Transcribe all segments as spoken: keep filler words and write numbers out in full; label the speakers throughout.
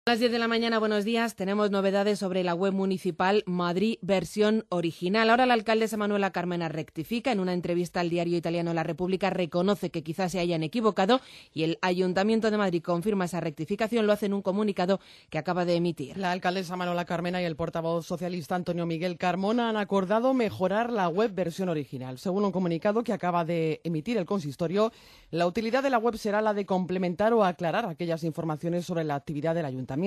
Speaker 1: A las diez de la mañana, buenos días. Tenemos novedades sobre la web municipal Madrid versión original. Ahora la alcaldesa Manuela Carmena rectifica. En una entrevista al diario italiano La República reconoce que quizás se hayan equivocado y el Ayuntamiento de Madrid confirma esa rectificación. Lo hace en un comunicado que acaba de emitir.
Speaker 2: La alcaldesa Manuela Carmena y el portavoz socialista Antonio Miguel Carmona han acordado mejorar la web versión original. Según un comunicado que acaba de emitir el consistorio, la utilidad de la web será la de complementar o aclarar aquellas informaciones sobre la actividad del Ayuntamiento.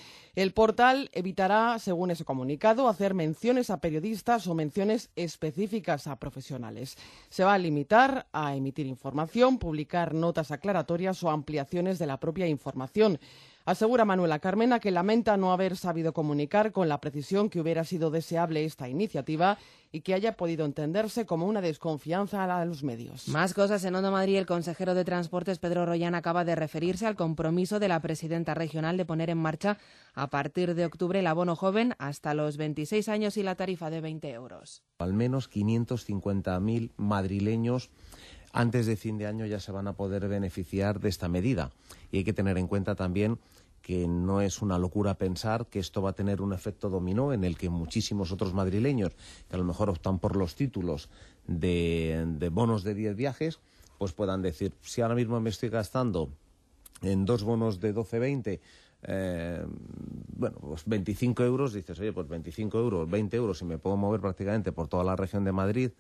Speaker 2: El portal evitará, según ese comunicado, hacer menciones a periodistas o menciones específicas a profesionales. Se va a limitar a emitir información, publicar notas aclaratorias o ampliaciones de la propia información. Asegura Manuela Carmena que lamenta no haber sabido comunicar con la precisión que hubiera sido deseable esta iniciativa y que haya podido entenderse como una desconfianza a los medios.
Speaker 1: Más cosas en Onda Madrid. El consejero de Transportes, Pedro Rollán, acaba de referirse al compromiso de la presidenta regional de poner en marcha a partir de octubre el abono joven hasta los veintiséis años y la tarifa de veinte euros.
Speaker 3: Al menos quinientos cincuenta mil madrileños antes de fin de año ya se van a poder beneficiar de esta medida. Y hay que tener en cuenta también que no es una locura pensar que esto va a tener un efecto dominó en el que muchísimos otros madrileños que a lo mejor optan por los títulos de, de bonos de diez viajes, pues puedan decir, si ahora mismo me estoy gastando en dos bonos de doce veinte, eh, bueno, pues veinticinco euros, dices, oye, pues veinticinco euros, veinte euros, y me puedo mover prácticamente por toda la región de Madrid,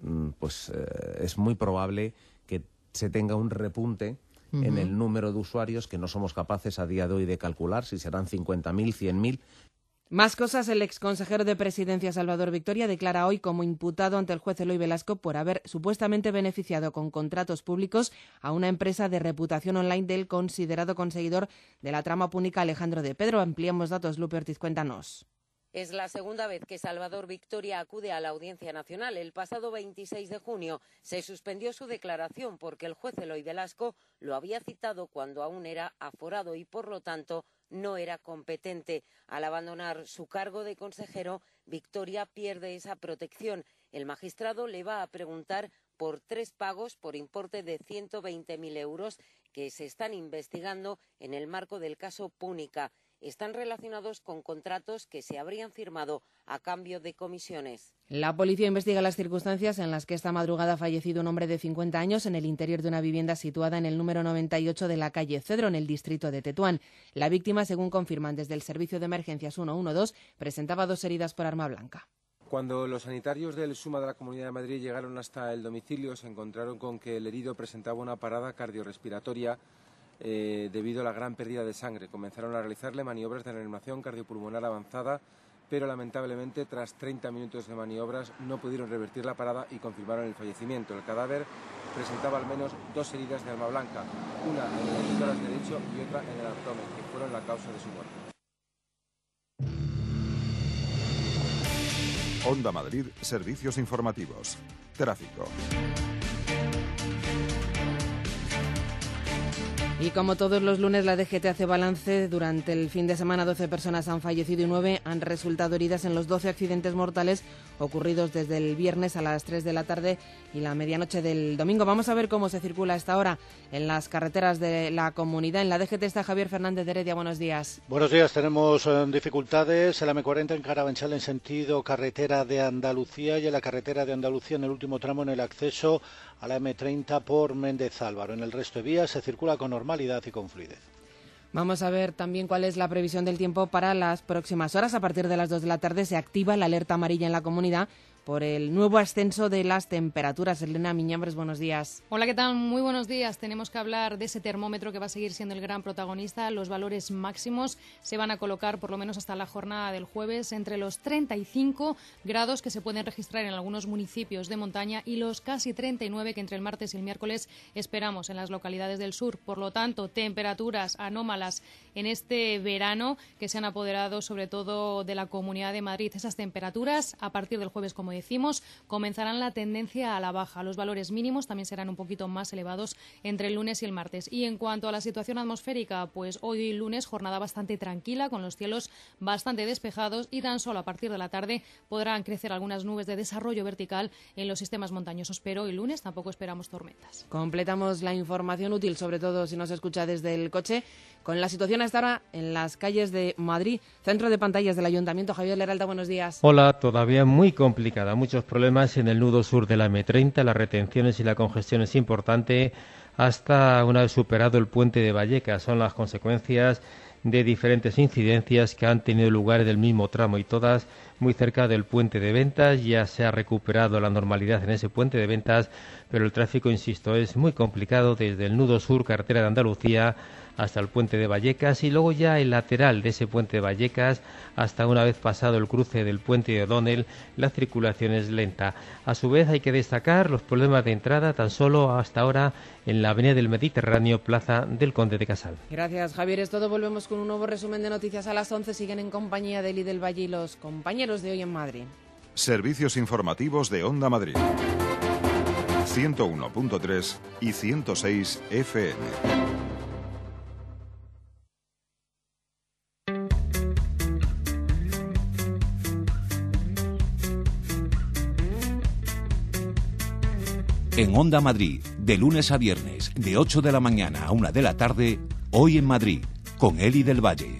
Speaker 3: pues eh, es muy probable que se tenga un repunte uh-huh. en el número de usuarios que no somos capaces a día de hoy de calcular, si serán cincuenta mil, cien mil.
Speaker 1: Más cosas. El exconsejero de Presidencia, Salvador Victoria, declara hoy como imputado ante el juez Eloy Velasco por haber supuestamente beneficiado con contratos públicos a una empresa de reputación online del considerado conseguidor de la trama púnica Alejandro de Pedro. Ampliamos datos. Lupe Ortiz, cuéntanos.
Speaker 4: Es la segunda vez que Salvador Victoria acude a la Audiencia Nacional. El pasado veintiséis de junio se suspendió su declaración porque el juez Eloy Velasco lo había citado cuando aún era aforado y, por lo tanto, no era competente. Al abandonar su cargo de consejero, Victoria pierde esa protección. El magistrado le va a preguntar por tres pagos por importe de ciento veinte mil euros que se están investigando en el marco del caso Púnica. Están relacionados con contratos que se habrían firmado a cambio de comisiones.
Speaker 1: La policía investiga las circunstancias en las que esta madrugada ha fallecido un hombre de cincuenta años en el interior de una vivienda situada en el número noventa y ocho de la calle Cedro, en el distrito de Tetuán. La víctima, según confirman desde el Servicio de Emergencias ciento doce, presentaba dos heridas por arma blanca.
Speaker 5: Cuando los sanitarios del SUMA de la Comunidad de Madrid llegaron hasta el domicilio, se encontraron con que el herido presentaba una parada cardiorrespiratoria Eh, debido a la gran pérdida de sangre. Comenzaron a realizarle maniobras de reanimación cardiopulmonar avanzada, pero lamentablemente tras treinta minutos de maniobras no pudieron revertir la parada y confirmaron el fallecimiento. El cadáver presentaba al menos dos heridas de arma blanca, una en el tórax derecho y otra en el abdomen, que fueron la causa de su muerte.
Speaker 6: Onda Madrid, servicios informativos. Tráfico.
Speaker 1: Y como todos los lunes, la D G T hace balance. Durante el fin de semana, doce personas han fallecido y nueve han resultado heridas en los doce accidentes mortales ocurridos desde el viernes a las tres de la tarde y la medianoche del domingo. Vamos a ver cómo se circula a esta hora en las carreteras de la comunidad. En la D G T está Javier Fernández de Heredia. Buenos días.
Speaker 7: Buenos días. Tenemos eh, dificultades en la eme cuarenta en Carabanchel en sentido carretera de Andalucía y en la carretera de Andalucía en el último tramo en el acceso a la eme treinta por Méndez Álvaro. En el resto de vías se circula con normalidad y con fluidez.
Speaker 1: Vamos a ver también cuál es la previsión del tiempo para las próximas horas. A partir de las dos de la tarde se activa la alerta amarilla en la comunidad por el nuevo ascenso de las temperaturas. Elena Miñambres, buenos días.
Speaker 8: Hola, ¿qué tal? Muy buenos días. Tenemos que hablar de ese termómetro que va a seguir siendo el gran protagonista. Los valores máximos se van a colocar por lo menos hasta la jornada del jueves entre los treinta y cinco grados que se pueden registrar en algunos municipios de montaña y los casi treinta y nueve que entre el martes y el miércoles esperamos en las localidades del sur. Por lo tanto, temperaturas anómalas en este verano que se han apoderado sobre todo de la Comunidad de Madrid. Esas temperaturas a partir del jueves, como decimos, comenzarán la tendencia a la baja. Los valores mínimos también serán un poquito más elevados entre el lunes y el martes. Y en cuanto a la situación atmosférica, pues hoy lunes jornada bastante tranquila, con los cielos bastante despejados, y tan solo a partir de la tarde podrán crecer algunas nubes de desarrollo vertical en los sistemas montañosos, pero hoy lunes tampoco esperamos tormentas.
Speaker 1: Completamos la información útil, sobre todo si nos escucha desde el coche, con la situación hasta ahora en las calles de Madrid. Centro de pantallas del Ayuntamiento. Javier Leralda, buenos días.
Speaker 9: Hola, todavía muy complicada. Muchos problemas en el nudo sur de la eme treinta, las retenciones y la congestión es importante hasta una vez superado el puente de Vallecas. Son las consecuencias de diferentes incidencias que han tenido lugar en el mismo tramo y todas muy cerca del puente de Ventas. Ya se ha recuperado la normalidad en ese puente de Ventas, pero el tráfico, insisto, es muy complicado desde el nudo sur, carretera de Andalucía, hasta el puente de Vallecas, y luego ya el lateral de ese puente de Vallecas hasta una vez pasado el cruce del puente de O'Donnell, la circulación es lenta. A su vez hay que destacar los problemas de entrada tan solo hasta ahora en la avenida del Mediterráneo, plaza del Conde de Casal.
Speaker 1: Gracias, Javier. Es todo. Volvemos con un nuevo resumen de noticias a las once. Siguen en compañía de Eli del Valle y los compañeros de Hoy en Madrid.
Speaker 6: Servicios informativos de Onda Madrid. ciento uno punto tres y ciento seis efe eme.
Speaker 10: En Onda Madrid, de lunes a viernes, de ocho de la mañana a una de la tarde, Hoy en Madrid, con Eli del Valle.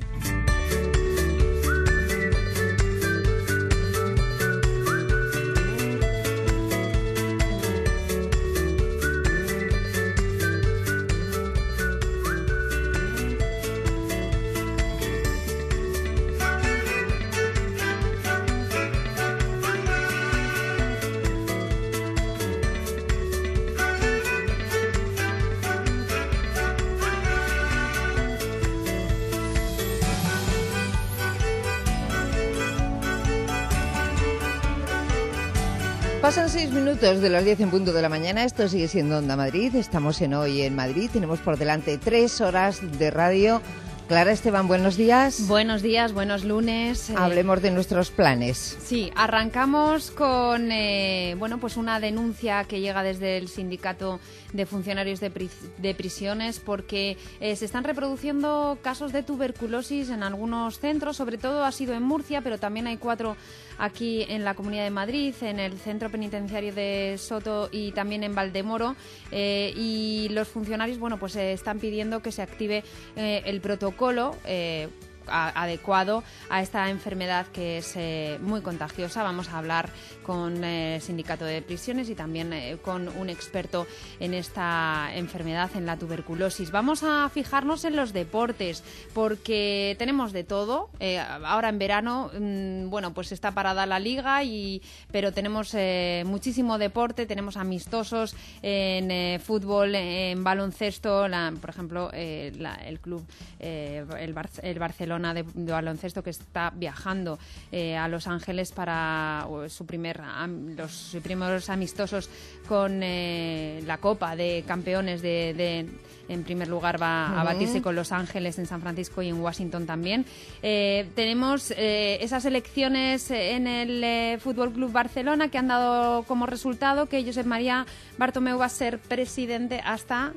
Speaker 11: Pasan seis minutos de las diez en punto de la mañana. Esto sigue siendo Onda Madrid. Estamos en Hoy en Madrid. Tenemos por delante tres horas de radio. Clara Esteban, buenos días.
Speaker 12: Buenos días, buenos lunes.
Speaker 11: Hablemos de nuestros planes.
Speaker 12: Sí, arrancamos con eh, bueno, pues una denuncia que llega desde el Sindicato de Funcionarios de, pri de Prisiones, porque eh, se están reproduciendo casos de tuberculosis en algunos centros, sobre todo ha sido en Murcia, pero también hay cuatro aquí en la Comunidad de Madrid, en el Centro Penitenciario de Soto y también en Valdemoro, eh, y los funcionarios, bueno, pues eh, están pidiendo que se active eh, el protocolo eh, a, adecuado a esta enfermedad que es eh, muy contagiosa. Vamos a hablar con eh, el Sindicato de Prisiones y también eh, con un experto en esta enfermedad, en la tuberculosis. Vamos a fijarnos en los deportes, porque tenemos de todo. Eh, ahora en verano, mmm, bueno, pues está parada la liga, y pero tenemos eh, muchísimo deporte. Tenemos amistosos en eh, fútbol, en baloncesto, la, por ejemplo, eh, la, el club, eh, el, Bar el Barcelona de, de baloncesto, que está viajando eh, a Los Ángeles para su primer, am, los sus primeros amistosos con eh, la Copa de Campeones de, de en primer lugar va uh-huh. a batirse con Los Ángeles, en San Francisco y en Washington también. Eh, tenemos eh, esas elecciones en el eh, Fútbol Club Barcelona, que han dado como resultado que Josep María Bartomeu va a ser presidente hasta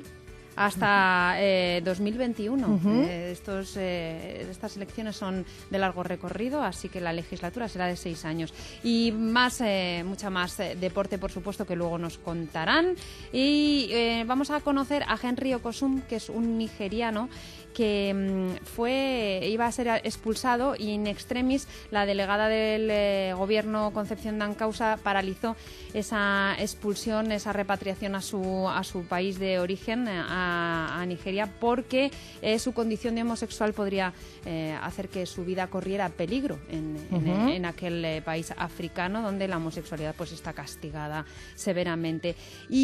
Speaker 12: hasta eh, dos mil veintiuno. Uh-huh. eh, estos, eh, estas elecciones son de largo recorrido, así que la legislatura será de seis años. Y más, eh, mucha más eh, deporte, por supuesto, que luego nos contarán. Y eh, vamos a conocer a Henry Okosum, que es un nigeriano que mmm, fue iba a ser expulsado, y in extremis la delegada del eh, gobierno, Concepción Dancausa, paralizó esa expulsión, esa repatriación a su a su país de origen, a, a Nigeria, porque eh, su condición de homosexual podría eh, hacer que su vida corriera peligro en, uh-huh. en, en aquel eh, país africano, donde la homosexualidad pues está castigada severamente.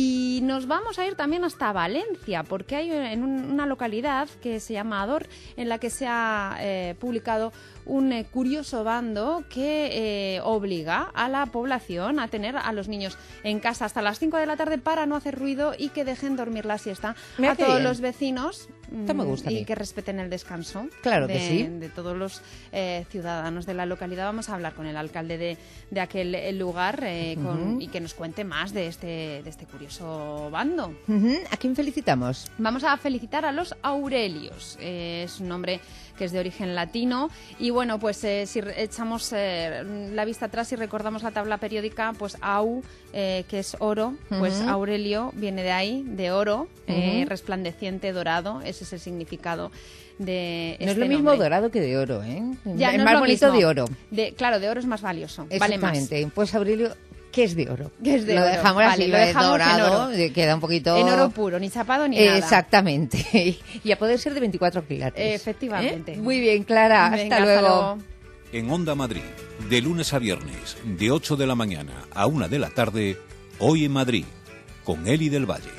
Speaker 12: Y nos vamos a ir también hasta Valencia, porque hay en un, una localidad que se llama Ador, en la que se ha eh, publicado un eh, curioso bando que eh, obliga a la población a tener a los niños en casa hasta las cinco de la tarde para no hacer ruido y que dejen dormir la siesta.
Speaker 11: Me Mira
Speaker 12: a
Speaker 11: qué
Speaker 12: todos
Speaker 11: bien.
Speaker 12: los vecinos
Speaker 11: Esto me gusta a
Speaker 12: y
Speaker 11: mí.
Speaker 12: que respeten el descanso
Speaker 11: Claro
Speaker 12: de,
Speaker 11: que sí.
Speaker 12: de todos los eh, ciudadanos de la localidad. Vamos a hablar con el alcalde de, de aquel eh, lugar eh, con,
Speaker 11: Ujú.
Speaker 12: y que nos cuente más de este, de este curioso bando.
Speaker 11: Ujú. ¿A quién felicitamos?
Speaker 12: Vamos a felicitar a los Aurelios. Eh, es un nombre que es de origen latino. Y bueno, pues eh, si re- echamos eh, la vista atrás y recordamos la tabla periódica, pues Au, eh, que es oro, pues
Speaker 11: Ujú.
Speaker 12: Aurelio viene de ahí, de oro, eh,
Speaker 11: Ujú.
Speaker 12: resplandeciente, dorado. Ese es el significado de
Speaker 11: No es
Speaker 12: este
Speaker 11: lo mismo
Speaker 12: nombre.
Speaker 11: dorado que de oro, ¿eh?
Speaker 12: Ya,
Speaker 11: es
Speaker 12: no
Speaker 11: más
Speaker 12: lo
Speaker 11: bonito
Speaker 12: mismo.
Speaker 11: de oro.
Speaker 12: De, claro, de oro es más valioso. Vale más.
Speaker 11: Exactamente. Pues Aurelio, ¿qué es de oro?
Speaker 12: ¿Qué es de
Speaker 11: lo
Speaker 12: oro?
Speaker 11: dejamos
Speaker 12: Vale,
Speaker 11: así,
Speaker 12: lo
Speaker 11: lo de
Speaker 12: dejamos en
Speaker 11: dorado,
Speaker 12: oro.
Speaker 11: eh, queda un poquito...
Speaker 12: En oro puro, ni chapado ni nada.
Speaker 11: Exactamente. Y a poder ser de veinticuatro quilates.
Speaker 12: Efectivamente.
Speaker 11: ¿Eh? Muy bien, Clara.
Speaker 12: Venga,
Speaker 11: hasta
Speaker 12: hasta
Speaker 11: luego.
Speaker 12: luego.
Speaker 10: En Onda Madrid, de lunes a viernes, de ocho de la mañana a una de la tarde, Hoy en Madrid, con Eli del Valle.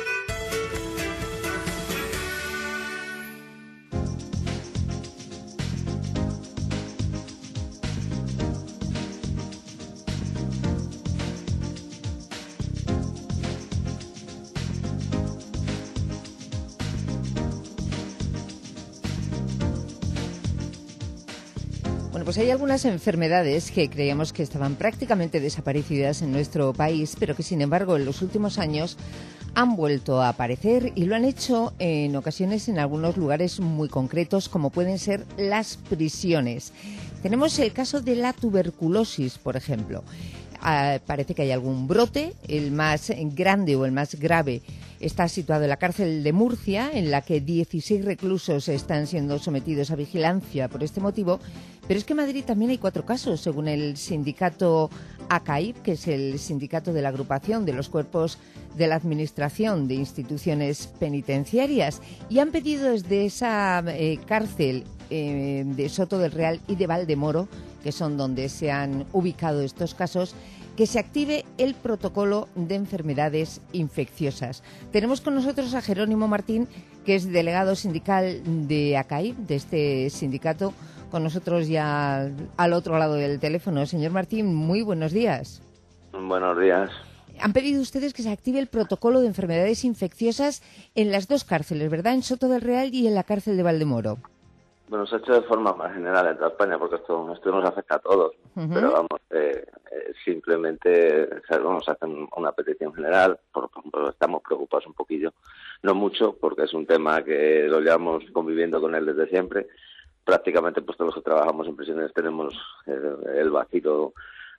Speaker 11: Bueno, pues hay algunas enfermedades que creíamos que estaban prácticamente desaparecidas en nuestro país, pero que sin embargo en los últimos años han vuelto a aparecer y lo han hecho en ocasiones en algunos lugares muy concretos, como pueden ser las prisiones. Tenemos el caso de la tuberculosis, por ejemplo. Ah, parece que hay algún brote, el más grande o el más grave está situado en la cárcel de Murcia, en la que dieciséis reclusos están siendo sometidos a vigilancia por este motivo, pero es que en Madrid también hay cuatro casos, según el sindicato A C A I P, que es el sindicato de la agrupación de los cuerpos de la Administración de Instituciones Penitenciarias, y han pedido desde esa eh, cárcel eh, de Soto del Real y de Valdemoro, que son donde se han ubicado estos casos, que se active el protocolo de enfermedades infecciosas. Tenemos con nosotros a Jerónimo Martín, que es delegado sindical de A C A I P, de este sindicato, con nosotros ya al otro lado del teléfono. Señor Martín, muy buenos días.
Speaker 13: Buenos días.
Speaker 11: Han pedido ustedes que se active el protocolo de enfermedades infecciosas en las dos cárceles, ¿verdad? En Soto del Real y en la cárcel de Valdemoro.
Speaker 13: Bueno, se ha hecho de forma más general en toda España, porque esto, esto nos afecta a todos.
Speaker 11: Uh-huh.
Speaker 13: Pero vamos, eh, eh, simplemente vamos a hacer una petición general, por, por, estamos preocupados un poquillo, no mucho, porque es un tema que lo llevamos conviviendo con él desde siempre. Prácticamente pues todos los que trabajamos en prisiones tenemos el, el vacío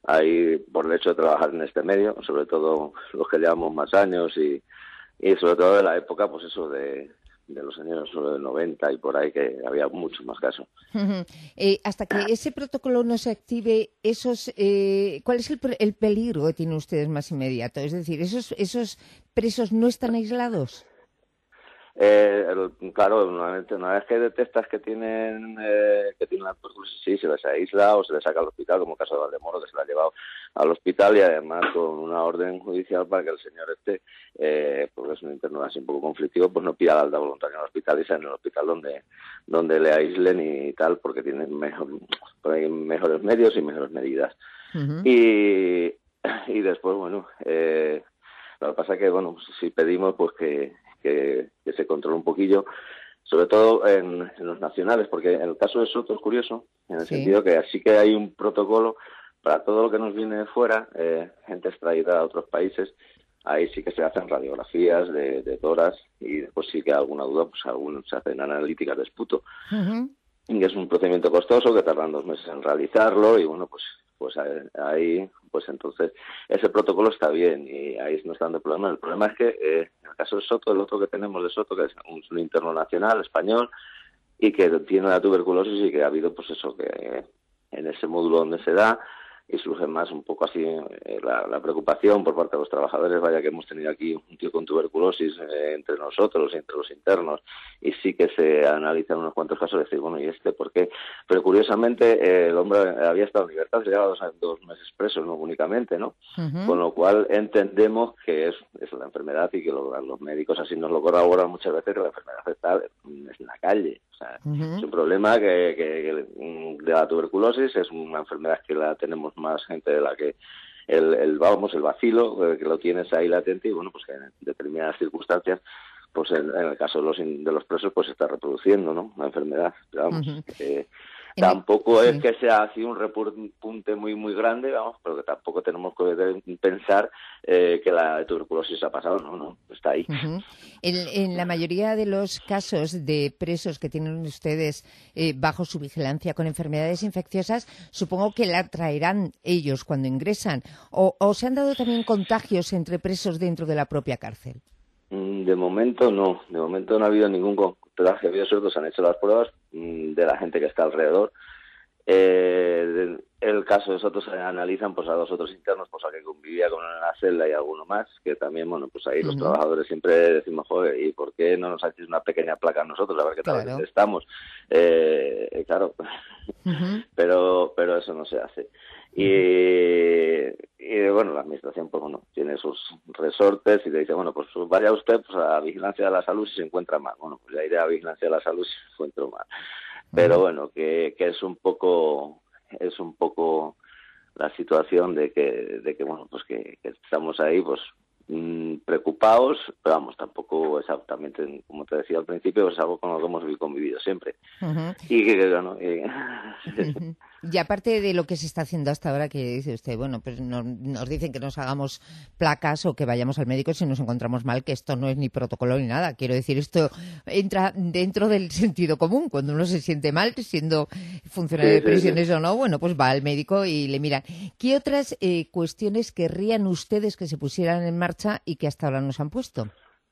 Speaker 13: ahí por el hecho de trabajar en este medio, sobre todo los que llevamos más años y, y sobre todo de la época, pues eso de... de los años noventa y por ahí, que había muchos más casos.
Speaker 11: Uh-huh. Eh, hasta que ese protocolo no se active, esos, eh, ¿cuál es el, el peligro que tienen ustedes más inmediato? Es decir, ¿esos, esos presos no están aislados?
Speaker 13: Eh, el, claro, normalmente una vez que detectas que tienen eh, que tienen la tuberculosis, sí, se les aísla o se les saca al hospital, como el caso de Valdemoro, que se la ha llevado al hospital y además con una orden judicial para que el señor este, eh, porque es un interno así un poco conflictivo, pues no pida la alta voluntaria en el hospital y sea en el hospital donde donde le aíslen y tal, porque tienen mejor, mejores medios y mejores medidas. Uh-huh. Y, y después, bueno, eh, lo que pasa es que, bueno, si pedimos pues que Que, que se controle un poquillo, sobre todo en, en los nacionales, porque en el caso de Soto es curioso, en el sí. sentido que así que hay un protocolo para todo lo que nos viene de fuera, eh, gente extraída a otros países, ahí sí que se hacen radiografías de, de toras y después sí que hay alguna duda, pues algunos se hacen analíticas de esputo, uh-huh. y es un procedimiento costoso que tardan dos meses en realizarlo y bueno, pues pues ahí, pues entonces ese protocolo está bien y ahí no está dando problema. El problema es que eh, en el caso de Soto, el otro que tenemos de Soto, que es un, un interno nacional español y que tiene la tuberculosis y que ha habido pues eso, que eh, en ese módulo donde se da y surge más un poco así eh, la, la preocupación por parte de los trabajadores, vaya que hemos tenido aquí un tío con tuberculosis eh, entre nosotros y entre los internos y sí que se analizan unos cuantos casos de decir, bueno, ¿y este por qué? Pero curiosamente eh, el hombre había estado en libertad, se llevaba dos, dos meses preso, no únicamente, ¿no? Uh-huh. Con lo cual entendemos que es, es la enfermedad y que lo, los médicos así nos lo corroboran muchas veces, que la enfermedad está en la calle. O sea, uh-huh. es un problema que, que, que de la tuberculosis es una enfermedad que la tenemos más gente de la que el, el vamos el vacilo, eh, que lo tienes ahí latente y bueno, pues que en determinadas circunstancias pues en, en el caso de los, de los presos, pues se está reproduciendo, ¿no? La enfermedad, pero vamos, uh-huh. eh, tampoco el, es sí. que sea así un repunte muy muy grande, vamos, pero que tampoco tenemos que pensar eh, que la tuberculosis ha pasado, no, no, está ahí.
Speaker 11: Uh-huh. En, en la mayoría de los casos de presos que tienen ustedes eh, bajo su vigilancia con enfermedades infecciosas, supongo que la traerán ellos cuando ingresan, o, o se han dado también contagios entre presos dentro de la propia cárcel.
Speaker 13: De momento no, de momento no ha habido ningún contagio, ha habido suerte, se han hecho las pruebas de la gente que está alrededor. Eh, el caso de nosotros se analizan pues a dos otros internos, pues a que convivía con una celda y alguno más, que también, bueno, pues ahí uh-huh. los trabajadores siempre decimos, joder, ¿y por qué no nos hacéis una pequeña placa a nosotros? A ver qué tal claro. estamos. Eh, claro, uh-huh. pero pero eso no se hace. Y, y bueno, la administración pues bueno tiene sus resortes y le dice, bueno, pues vaya usted pues a vigilancia de la salud si se encuentra mal. Bueno, pues ya iré a vigilancia de la salud si se encuentra mal. Pero bueno, que, que es un poco es un poco la situación de que de que bueno, pues que, que estamos ahí pues mmm, preocupados, pero vamos, tampoco exactamente, como te decía al principio, es algo con lo que hemos convivido siempre. Uh-huh. Y que bueno, y...
Speaker 11: uh-huh. Y aparte de lo que se está haciendo hasta ahora, que dice usted, bueno, pues no, nos dicen que nos hagamos placas o que vayamos al médico si nos encontramos mal, que esto no es ni protocolo ni nada. Quiero decir, esto entra dentro del sentido común. Cuando uno se siente mal, siendo funcionario sí, de prisiones sí, sí. o no, bueno, pues va al médico y le miran. ¿Qué otras eh, cuestiones querrían ustedes que se pusieran en marcha y que hasta ahora no se han puesto?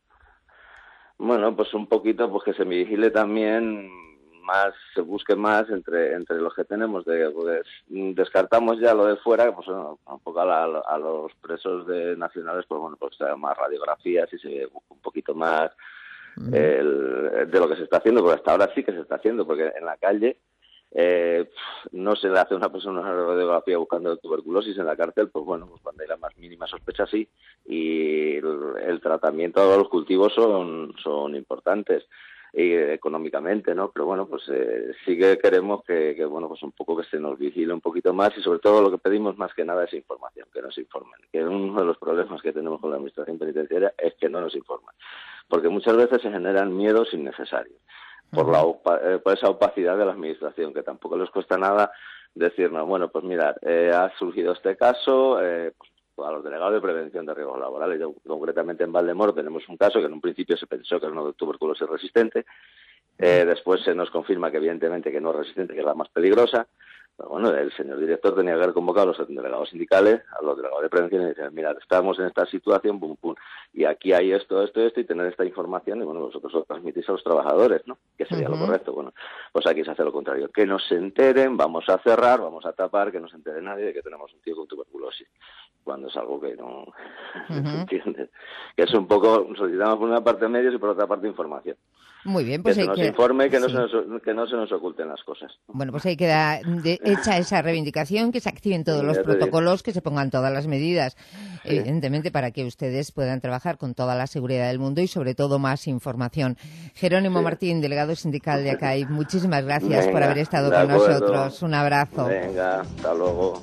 Speaker 13: Bueno, pues un poquito, pues que se me vigile también... más se busque más entre entre los que tenemos de pues, descartamos ya lo de fuera, pues bueno, un poco a, la, a los presos de nacionales, pues bueno, pues más radiografías y se busca un poquito más mm. el, de lo que se está haciendo, porque hasta ahora sí que se está haciendo, porque en la calle eh, no se le hace a una persona una radiografía buscando tuberculosis. En la cárcel, pues bueno, pues cuando hay la más mínima sospecha sí, y el, el tratamiento de los cultivos son son importantes. Y económicamente, ¿no? Pero bueno, pues eh, sí que queremos que, que, bueno, pues un poco que se nos vigile un poquito más y sobre todo lo que pedimos más que nada es información, que nos informen. Que uno de los problemas que tenemos con la administración penitenciaria es que no nos informan, porque muchas veces se generan miedos innecesarios por, la opa- eh, por esa opacidad de la administración, que tampoco les cuesta nada decirnos, bueno, pues mirad, eh, ha surgido este caso, eh, pues, a los delegados de prevención de riesgos laborales. Yo, concretamente en Valdemoro tenemos un caso que en un principio se pensó que era una tuberculosis resistente, eh, después se nos confirma que evidentemente que no es resistente, que es la más peligrosa. Pero bueno, el señor director tenía que haber convocado a los delegados sindicales, a los delegados de prevención y decir, mira, estamos en esta situación, pum, pum, y aquí hay esto, esto, esto, y tener esta información, y bueno, vosotros lo transmitís a los trabajadores, ¿no? Que sería uh-huh. lo correcto. Bueno, pues aquí se hace lo contrario. Que no se enteren, vamos a cerrar, vamos a tapar, que no se entere nadie de que tenemos un tío con tuberculosis, cuando es algo que no uh-huh. se entiende. Que es un poco, solicitamos por una parte medios y por otra parte información.
Speaker 11: Muy bien, pues
Speaker 13: que
Speaker 11: hay
Speaker 13: se nos
Speaker 11: que...
Speaker 13: informe, que,
Speaker 11: sí.
Speaker 13: no se nos, que no se nos oculten las cosas.
Speaker 11: Bueno, pues ahí queda de, hecha esa reivindicación, que se activen todos sí, los protocolos, que se pongan todas las medidas, sí. evidentemente, para que ustedes puedan trabajar con toda la seguridad del mundo y, sobre todo, más información. Jerónimo sí. Martín, delegado sindical de ACAI, muchísimas gracias Venga, por haber estado con acuerdo. nosotros. Un abrazo.
Speaker 13: Venga, hasta luego.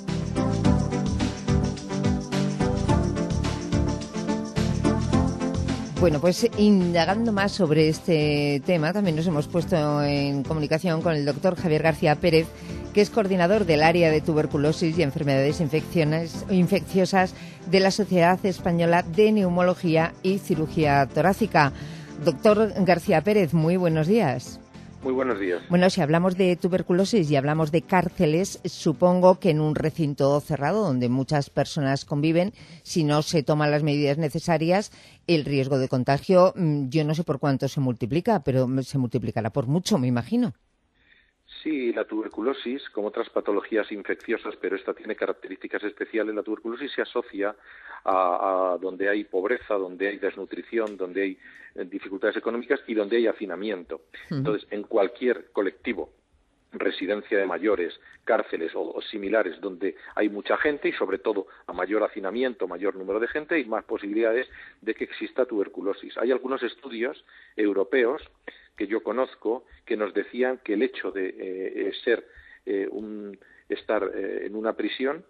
Speaker 11: Bueno, pues indagando más sobre este tema, también nos hemos puesto en comunicación con el doctor Javier García Pérez, que es coordinador del área de tuberculosis y enfermedades infecciosas de la Sociedad Española de Neumología y Cirugía Torácica. Doctor García Pérez, muy buenos días.
Speaker 14: Muy buenos días.
Speaker 11: Bueno, si hablamos de tuberculosis y hablamos de cárceles, supongo que en un recinto cerrado donde muchas personas conviven, si no se toman las medidas necesarias, el riesgo de contagio, yo no sé por cuánto se multiplica, pero se multiplicará por mucho, me imagino.
Speaker 14: Sí, la tuberculosis, como otras patologías infecciosas, pero esta tiene características especiales, la tuberculosis se asocia a, a donde hay pobreza, donde hay desnutrición, donde hay eh, dificultades económicas y donde hay hacinamiento. Uh-huh. Entonces, en cualquier colectivo, residencia de mayores, cárceles o, o similares, donde hay mucha gente y sobre todo a mayor hacinamiento, mayor número de gente, hay más posibilidades de que exista tuberculosis. Hay algunos estudios europeos que yo conozco que nos decían que el hecho de eh, ser eh, un estar eh, en una prisión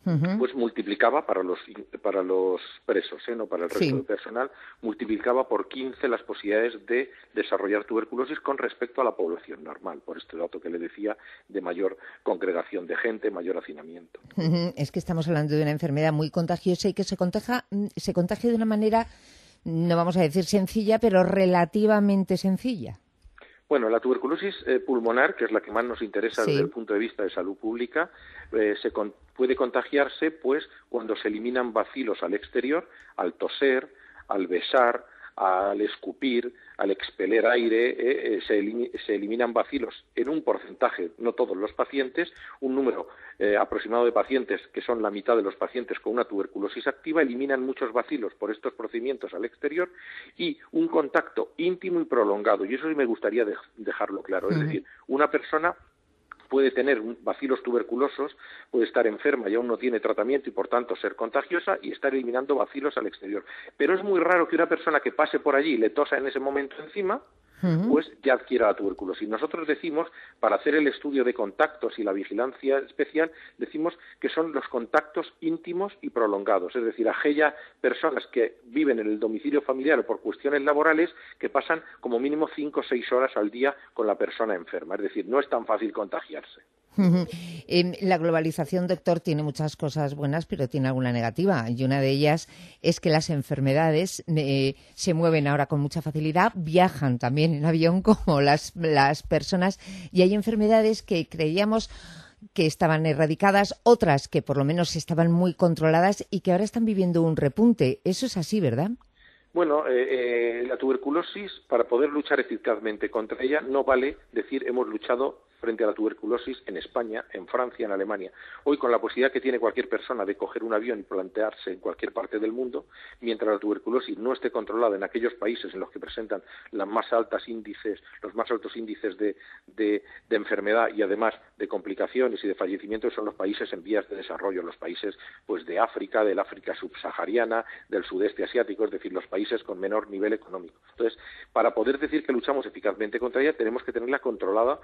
Speaker 14: pues multiplicaba para los para los presos, ¿eh? no para el resto
Speaker 11: Sí.
Speaker 14: del personal, multiplicaba por quince las posibilidades de desarrollar tuberculosis con respecto a la población normal, por este dato que le decía de mayor congregación de gente, mayor hacinamiento.
Speaker 11: Ujú. Es que estamos hablando de una enfermedad muy contagiosa y que se contagia, se contagia de una manera, no vamos a decir sencilla, pero relativamente sencilla.
Speaker 14: Bueno, la tuberculosis eh, pulmonar, que es la que más nos interesa
Speaker 11: Sí.
Speaker 14: desde el punto de vista de salud pública, eh, se con- puede contagiarse pues cuando se eliminan bacilos al exterior, al toser, al besar, al escupir, al expeler aire, eh, eh, se, elimi- se eliminan bacilos en un porcentaje, no todos los pacientes, un número eh, aproximado de pacientes, que son la mitad de los pacientes con una tuberculosis activa, eliminan muchos bacilos por estos procedimientos al exterior y un contacto íntimo y prolongado. Y eso sí me gustaría de- dejarlo claro. Es
Speaker 11: Ujú.
Speaker 14: decir, una persona puede tener un- bacilos tuberculosos, puede estar enferma y aún no tiene tratamiento y por tanto ser contagiosa y estar eliminando bacilos al exterior. Pero es muy raro que una persona que pase por allí y le tosa en ese momento encima, pues ya adquiera la tuberculosis. Nosotros decimos, para hacer el estudio de contactos y la vigilancia especial, decimos que son los contactos íntimos y prolongados, es decir, aquellas personas que viven en el domicilio familiar o por cuestiones laborales que pasan como mínimo cinco o seis horas al día con la persona enferma, es decir, no es tan fácil contagiarse.
Speaker 11: Ujú. Em, La globalización, doctor, tiene muchas cosas buenas, pero tiene alguna negativa. Y una de ellas es que las enfermedades eh, se mueven ahora con mucha facilidad, viajan también en avión como las, las personas, y hay enfermedades que creíamos que estaban erradicadas, otras que por lo menos estaban muy controladas y que ahora están viviendo un repunte. Eso es así, ¿verdad?
Speaker 14: Bueno, eh, eh, la tuberculosis, para poder luchar eficazmente contra ella, no vale decir hemos luchado frente a la tuberculosis en España, en Francia, en Alemania. Hoy, con la posibilidad que tiene cualquier persona de coger un avión y plantearse en cualquier parte del mundo, mientras la tuberculosis no esté controlada en aquellos países en los que presentan las más altas índices, los más altos índices de, de, de enfermedad y además de complicaciones y de fallecimientos, son los países en vías de desarrollo, los países pues de África, del África subsahariana, del sudeste asiático, es decir, los países con menor nivel económico. Entonces, para poder decir que luchamos eficazmente contra ella, tenemos que tenerla controlada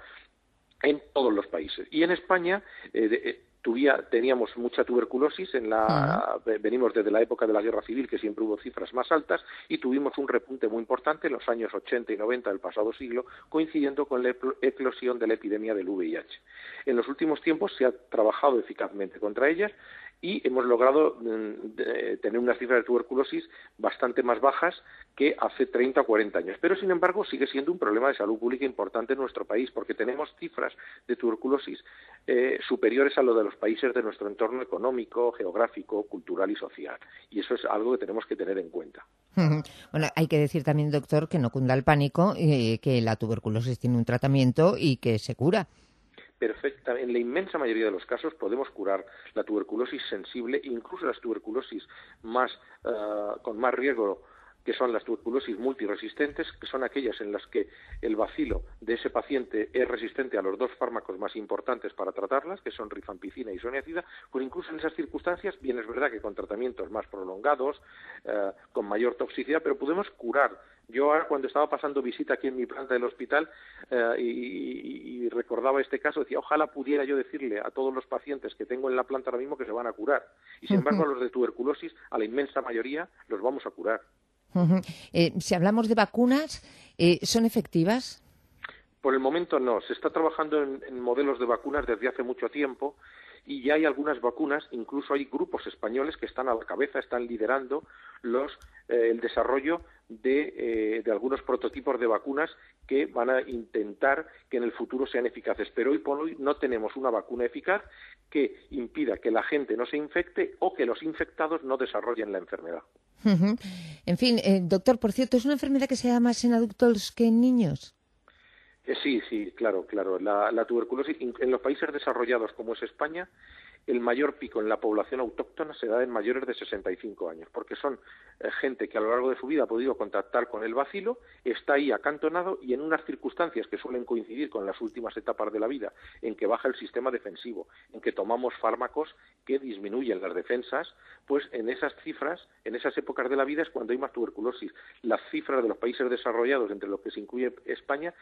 Speaker 14: en todos los países. Y en España eh, de, eh, tuvía, teníamos mucha tuberculosis, en la, uh-huh. venimos desde la época de la Guerra Civil, que siempre hubo cifras más altas, y tuvimos un repunte muy importante en los años ochenta y noventa del pasado siglo, coincidiendo con la eclosión de la epidemia del V I H. En los últimos tiempos se ha trabajado eficazmente contra ellas, y hemos logrado eh, tener unas cifras de tuberculosis bastante más bajas que hace treinta o cuarenta años. Pero, sin embargo, sigue siendo un problema de salud pública importante en nuestro país, porque tenemos cifras de tuberculosis eh, superiores a lo de los países de nuestro entorno económico, geográfico, cultural y social. Y eso es algo que tenemos que tener en cuenta.
Speaker 11: Bueno, hay que decir también, doctor, que no cunda el pánico, eh, que la tuberculosis tiene un tratamiento y que se cura.
Speaker 14: Perfecta. En la inmensa mayoría de los casos podemos curar la tuberculosis sensible, incluso las tuberculosis más uh, con más riesgo, que son las tuberculosis multiresistentes, que son aquellas en las que el bacilo de ese paciente es resistente a los dos fármacos más importantes para tratarlas, que son rifampicina y isoniazida. Pues incluso en esas circunstancias, bien es verdad que con tratamientos más prolongados, uh, con mayor toxicidad, pero podemos curar. Yo ahora, cuando estaba pasando visita aquí en mi planta del hospital eh, y, y, y recordaba este caso, decía, ojalá pudiera yo decirle a todos los pacientes que tengo en la planta ahora mismo que se van a curar. Y sin embargo, a los de tuberculosis, a la inmensa mayoría, los vamos a curar.
Speaker 11: Uh-huh. Eh, si hablamos de vacunas, eh, ¿son efectivas?
Speaker 14: Por el momento no. Se está trabajando en, en modelos de vacunas desde hace mucho tiempo y ya hay algunas vacunas, incluso hay grupos españoles que están a la cabeza, están liderando los, eh, el desarrollo de, eh, de algunos prototipos de vacunas que van a intentar que en el futuro sean eficaces. Pero hoy por hoy no tenemos una vacuna eficaz que impida que la gente no se infecte o que los infectados no desarrollen la enfermedad.
Speaker 11: Uh-huh. En fin, eh, doctor, por cierto, ¿es una enfermedad que se da más en adultos que en niños?
Speaker 14: Eh, sí, sí, claro, claro. La, la tuberculosis, en los países desarrollados como es España, el mayor pico en la población autóctona se da en mayores de sesenta y cinco años, porque son eh, gente que a lo largo de su vida ha podido contactar con el bacilo, está ahí acantonado y en unas circunstancias que suelen coincidir con las últimas etapas de la vida, en que baja el sistema defensivo, en que tomamos fármacos que disminuyen las defensas, pues en esas cifras, en esas épocas de la vida es cuando hay más tuberculosis. Las cifras de los países desarrollados, entre los que se incluye España, dice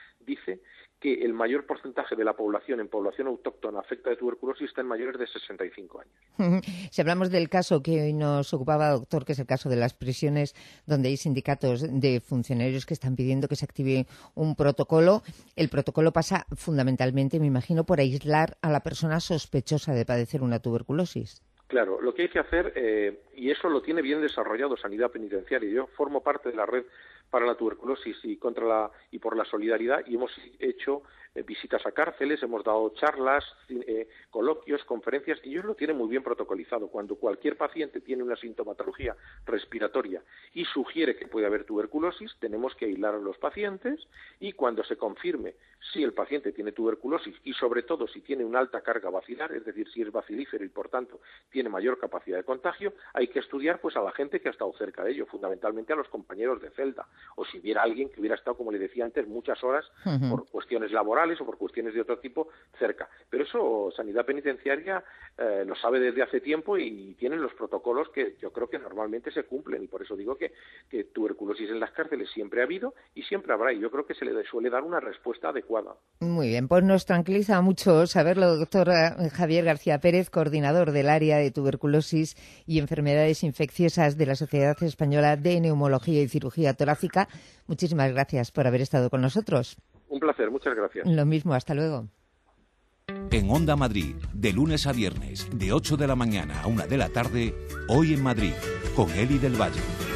Speaker 14: dice que el mayor porcentaje de la población en población autóctona afecta de tuberculosis está en mayores de sesenta y cinco años.
Speaker 11: Si hablamos del caso que hoy nos ocupaba, doctor, que es el caso de las prisiones, donde hay sindicatos de funcionarios que están pidiendo que se active un protocolo, el protocolo pasa fundamentalmente, me imagino, por aislar a la persona sospechosa de padecer una tuberculosis.
Speaker 14: Claro, lo que hay que hacer, eh, y eso lo tiene bien desarrollado Sanidad Penitenciaria, yo formo parte de la red para la tuberculosis y contra la y por la solidaridad, y hemos hecho eh, visitas a cárceles, hemos dado charlas, eh, coloquios, conferencias, y ellos lo tienen muy bien protocolizado. Cuando cualquier paciente tiene una sintomatología respiratoria y sugiere que puede haber tuberculosis, tenemos que aislar a los pacientes, y cuando se confirme si el paciente tiene tuberculosis y sobre todo si tiene una alta carga bacilar, es decir, si es bacilífero y por tanto tiene mayor capacidad de contagio, hay que estudiar pues a la gente que ha estado cerca de ello, fundamentalmente a los compañeros de celda, o si hubiera alguien que hubiera estado, como le decía antes, muchas horas uh-huh. por cuestiones laborales o por cuestiones de otro tipo cerca. Pero eso Sanidad Penitenciaria eh, lo sabe desde hace tiempo y tienen los protocolos que yo creo que normalmente se cumplen, y por eso digo que, que tuberculosis en las cárceles siempre ha habido y siempre habrá, y yo creo que se le suele dar una respuesta adecuada.
Speaker 11: Muy bien, pues nos tranquiliza mucho saberlo, doctor Javier García Pérez, coordinador del área de tuberculosis y enfermedades infecciosas de la Sociedad Española de Neumología y Cirugía Torácica. Muchísimas gracias por haber estado con nosotros.
Speaker 14: Un placer, muchas gracias.
Speaker 11: Lo mismo, hasta luego.
Speaker 10: En Onda Madrid, de lunes a viernes, de ocho de la mañana a una de la tarde, Hoy en Madrid, con Eli del Valle.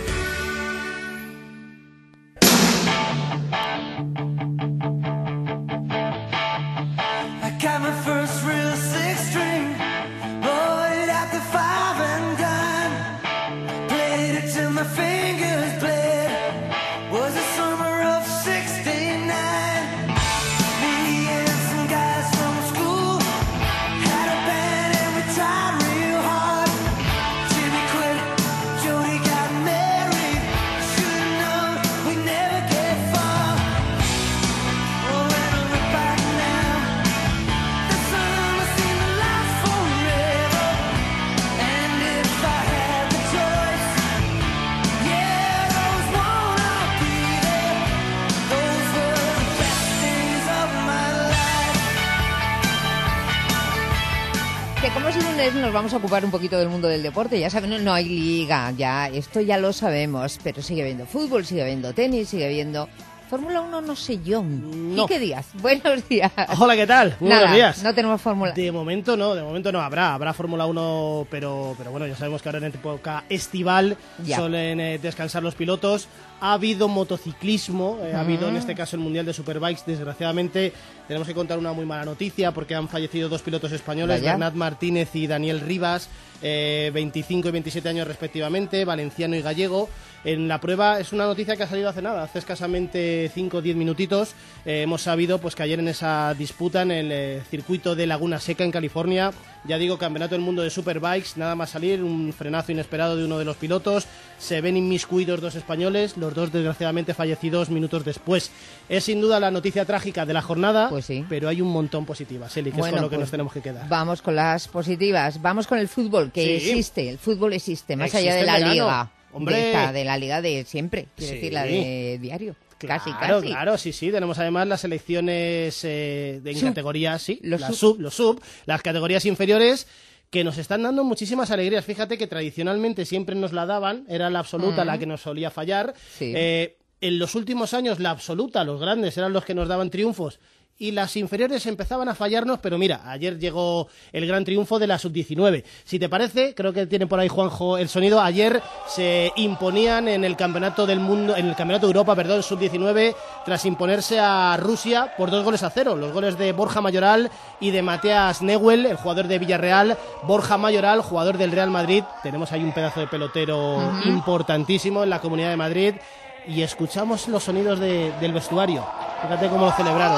Speaker 11: Nos vamos a ocupar un poquito del mundo del deporte. Ya saben, no hay liga, ya esto ya lo sabemos, pero sigue habiendo fútbol, sigue habiendo tenis, sigue habiendo Fórmula uno, no sé yo.
Speaker 15: No.
Speaker 11: Quique Díaz, buenos días.
Speaker 15: Hola, ¿qué tal? Muy
Speaker 11: Nada,
Speaker 15: buenos días.
Speaker 11: No tenemos Fórmula.
Speaker 15: De momento no, de momento no habrá. Habrá Fórmula uno, pero, pero bueno, ya sabemos que ahora en época estival ya. suelen eh, descansar los pilotos. Ha habido motociclismo, eh, mm. ha habido en este caso el Mundial de Superbikes. Desgraciadamente tenemos que contar una muy mala noticia porque han fallecido dos pilotos españoles, Vaya. Bernat Martínez y Daniel Rivas, eh, veinticinco y veintisiete años respectivamente, valenciano y gallego. En la prueba es una noticia que ha salido hace nada, hace escasamente cinco o diez minutitos. Eh, hemos sabido pues que ayer en esa disputa en el eh, circuito de Laguna Seca en California, ya digo, Campeonato del Mundo de Superbikes, nada más salir, un frenazo inesperado de uno de los pilotos, se ven inmiscuidos dos españoles, los dos desgraciadamente fallecidos minutos después. Es sin duda la noticia trágica de la jornada, pues sí. pero hay un montón positivas, Eli, que bueno, es con lo que pues nos tenemos que quedar.
Speaker 11: Vamos con las positivas, vamos con el fútbol, que sí. existe, el fútbol existe, más
Speaker 15: existe
Speaker 11: allá de la
Speaker 15: verano.
Speaker 11: liga.
Speaker 15: Hombre.
Speaker 11: De, esta, de la liga de siempre, quiero
Speaker 15: Sí.
Speaker 11: decir, la de diario.
Speaker 15: Claro,
Speaker 11: casi, casi.
Speaker 15: claro, sí, sí. Tenemos además las selecciones eh, de, en
Speaker 11: Sub.
Speaker 15: categorías, sí,
Speaker 11: Los
Speaker 15: las
Speaker 11: sub.
Speaker 15: sub, los sub, las categorías inferiores, que nos están dando muchísimas alegrías. Fíjate que tradicionalmente siempre nos la daban, era la absoluta
Speaker 11: Mm.
Speaker 15: la que nos solía fallar.
Speaker 11: Sí.
Speaker 15: Eh, en los últimos años la absoluta, los grandes, eran los que nos daban triunfos. Y las inferiores empezaban a fallarnos, pero mira, ayer llegó el gran triunfo de la sub diecinueve. Si te parece, creo que tiene por ahí Juanjo el sonido, ayer se imponían en el Campeonato del Mundo, en el Campeonato de Europa, perdón, sub diecinueve, tras imponerse a Rusia por dos goles a cero. Los goles de Borja Mayoral y de Mateas Neuel, el jugador de Villarreal. Borja Mayoral, jugador del Real Madrid. Tenemos ahí un pedazo de pelotero uh-huh. importantísimo en la Comunidad de Madrid. Y escuchamos los sonidos de, del vestuario. Fíjate cómo lo celebraron.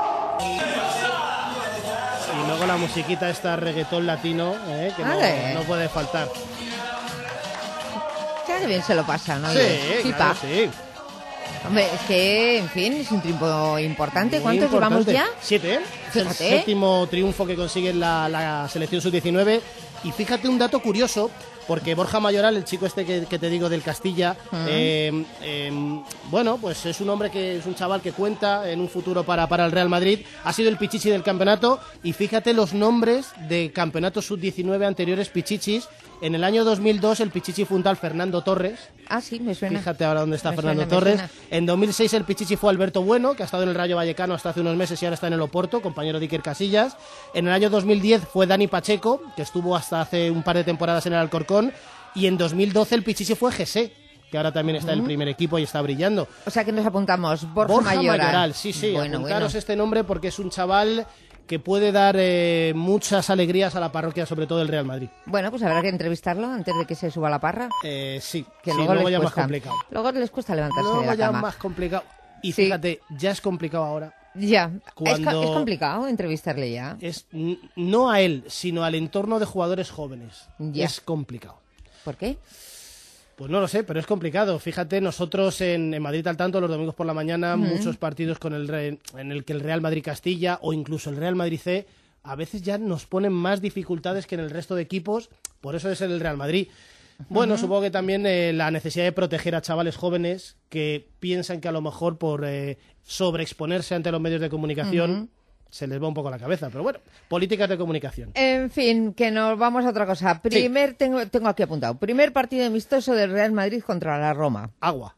Speaker 15: Y luego la musiquita esta reggaetón latino, ¿eh? que no, no puede faltar.
Speaker 11: Qué bien se lo pasa, ¿no?
Speaker 15: Sí, claro, sí.
Speaker 11: Hombre, es que, en fin, es un triunfo importante.
Speaker 15: Muy
Speaker 11: ¿Cuántos
Speaker 15: importante.
Speaker 11: llevamos ya?
Speaker 15: Siete, ¿eh?
Speaker 11: Fíjate.
Speaker 15: El séptimo triunfo que consigue la, la selección sub diecinueve. Y fíjate un dato curioso, porque Borja Mayoral, el chico este que, que te digo del Castilla, uh-huh. eh, eh, bueno, pues es un hombre que es un chaval que cuenta en un futuro para, para el Real Madrid, ha sido el pichichi del campeonato, y fíjate los nombres de campeonatos sub diecinueve anteriores pichichis. En el año dos mil dos el pichichi fue un tal Fernando Torres.
Speaker 11: Ah, sí, me suena.
Speaker 15: Fíjate ahora dónde está
Speaker 11: me
Speaker 15: Fernando
Speaker 11: suena,
Speaker 15: Torres.
Speaker 11: suena.
Speaker 15: En dos mil seis el pichichi fue Alberto Bueno, que ha estado en el Rayo Vallecano hasta hace unos meses y ahora está en el Oporto, compañero de Iker Casillas. En el año dos mil diez fue Dani Pacheco, que estuvo hasta hace un par de temporadas en el Alcorcón. Y en dos mil doce el pichichi fue José, que ahora también está en el primer equipo y está brillando.
Speaker 11: O sea que nos apuntamos, Borja,
Speaker 15: Borja
Speaker 11: Mayoral.
Speaker 15: Mayoral. Sí, sí,
Speaker 11: bueno,
Speaker 15: apuntaros
Speaker 11: bueno.
Speaker 15: este nombre porque es un chaval que puede dar eh, muchas alegrías a la parroquia, sobre todo del Real Madrid.
Speaker 11: Bueno, pues habrá que entrevistarlo antes de que se suba a la parra.
Speaker 15: Eh, sí,
Speaker 11: que
Speaker 15: sí,
Speaker 11: luego,
Speaker 15: luego
Speaker 11: les
Speaker 15: ya
Speaker 11: cuesta.
Speaker 15: más complicado.
Speaker 11: Luego les cuesta levantarse
Speaker 15: Luego
Speaker 11: de la
Speaker 15: ya
Speaker 11: cama.
Speaker 15: más complicado. Y
Speaker 11: sí.
Speaker 15: fíjate, ya es complicado ahora.
Speaker 11: Ya,
Speaker 15: Cuando
Speaker 11: es, co- es complicado entrevistarle ya.
Speaker 15: Es n- no a él, sino al entorno de jugadores jóvenes.
Speaker 11: Ya.
Speaker 15: Es complicado.
Speaker 11: ¿Por qué?
Speaker 15: Pues no lo sé, pero es complicado. Fíjate, nosotros en, en Madrid al tanto, los domingos por la mañana,
Speaker 11: Ujú.
Speaker 15: muchos partidos con el re- en el que el Real Madrid Castilla o incluso el Real Madrid C, a veces ya nos ponen más dificultades que en el resto de equipos, por eso es el Real Madrid. Bueno,
Speaker 11: Ujú.
Speaker 15: supongo que también eh, la necesidad de proteger a chavales jóvenes que piensan que a lo mejor por eh, sobreexponerse ante los medios de comunicación
Speaker 11: Ujú.
Speaker 15: se les va un poco la cabeza. Pero bueno, políticas de comunicación.
Speaker 11: En fin, que nos vamos a otra cosa. Primer, tengo, tengo aquí apuntado, primer partido amistoso del Real Madrid contra la Roma.
Speaker 15: Agua.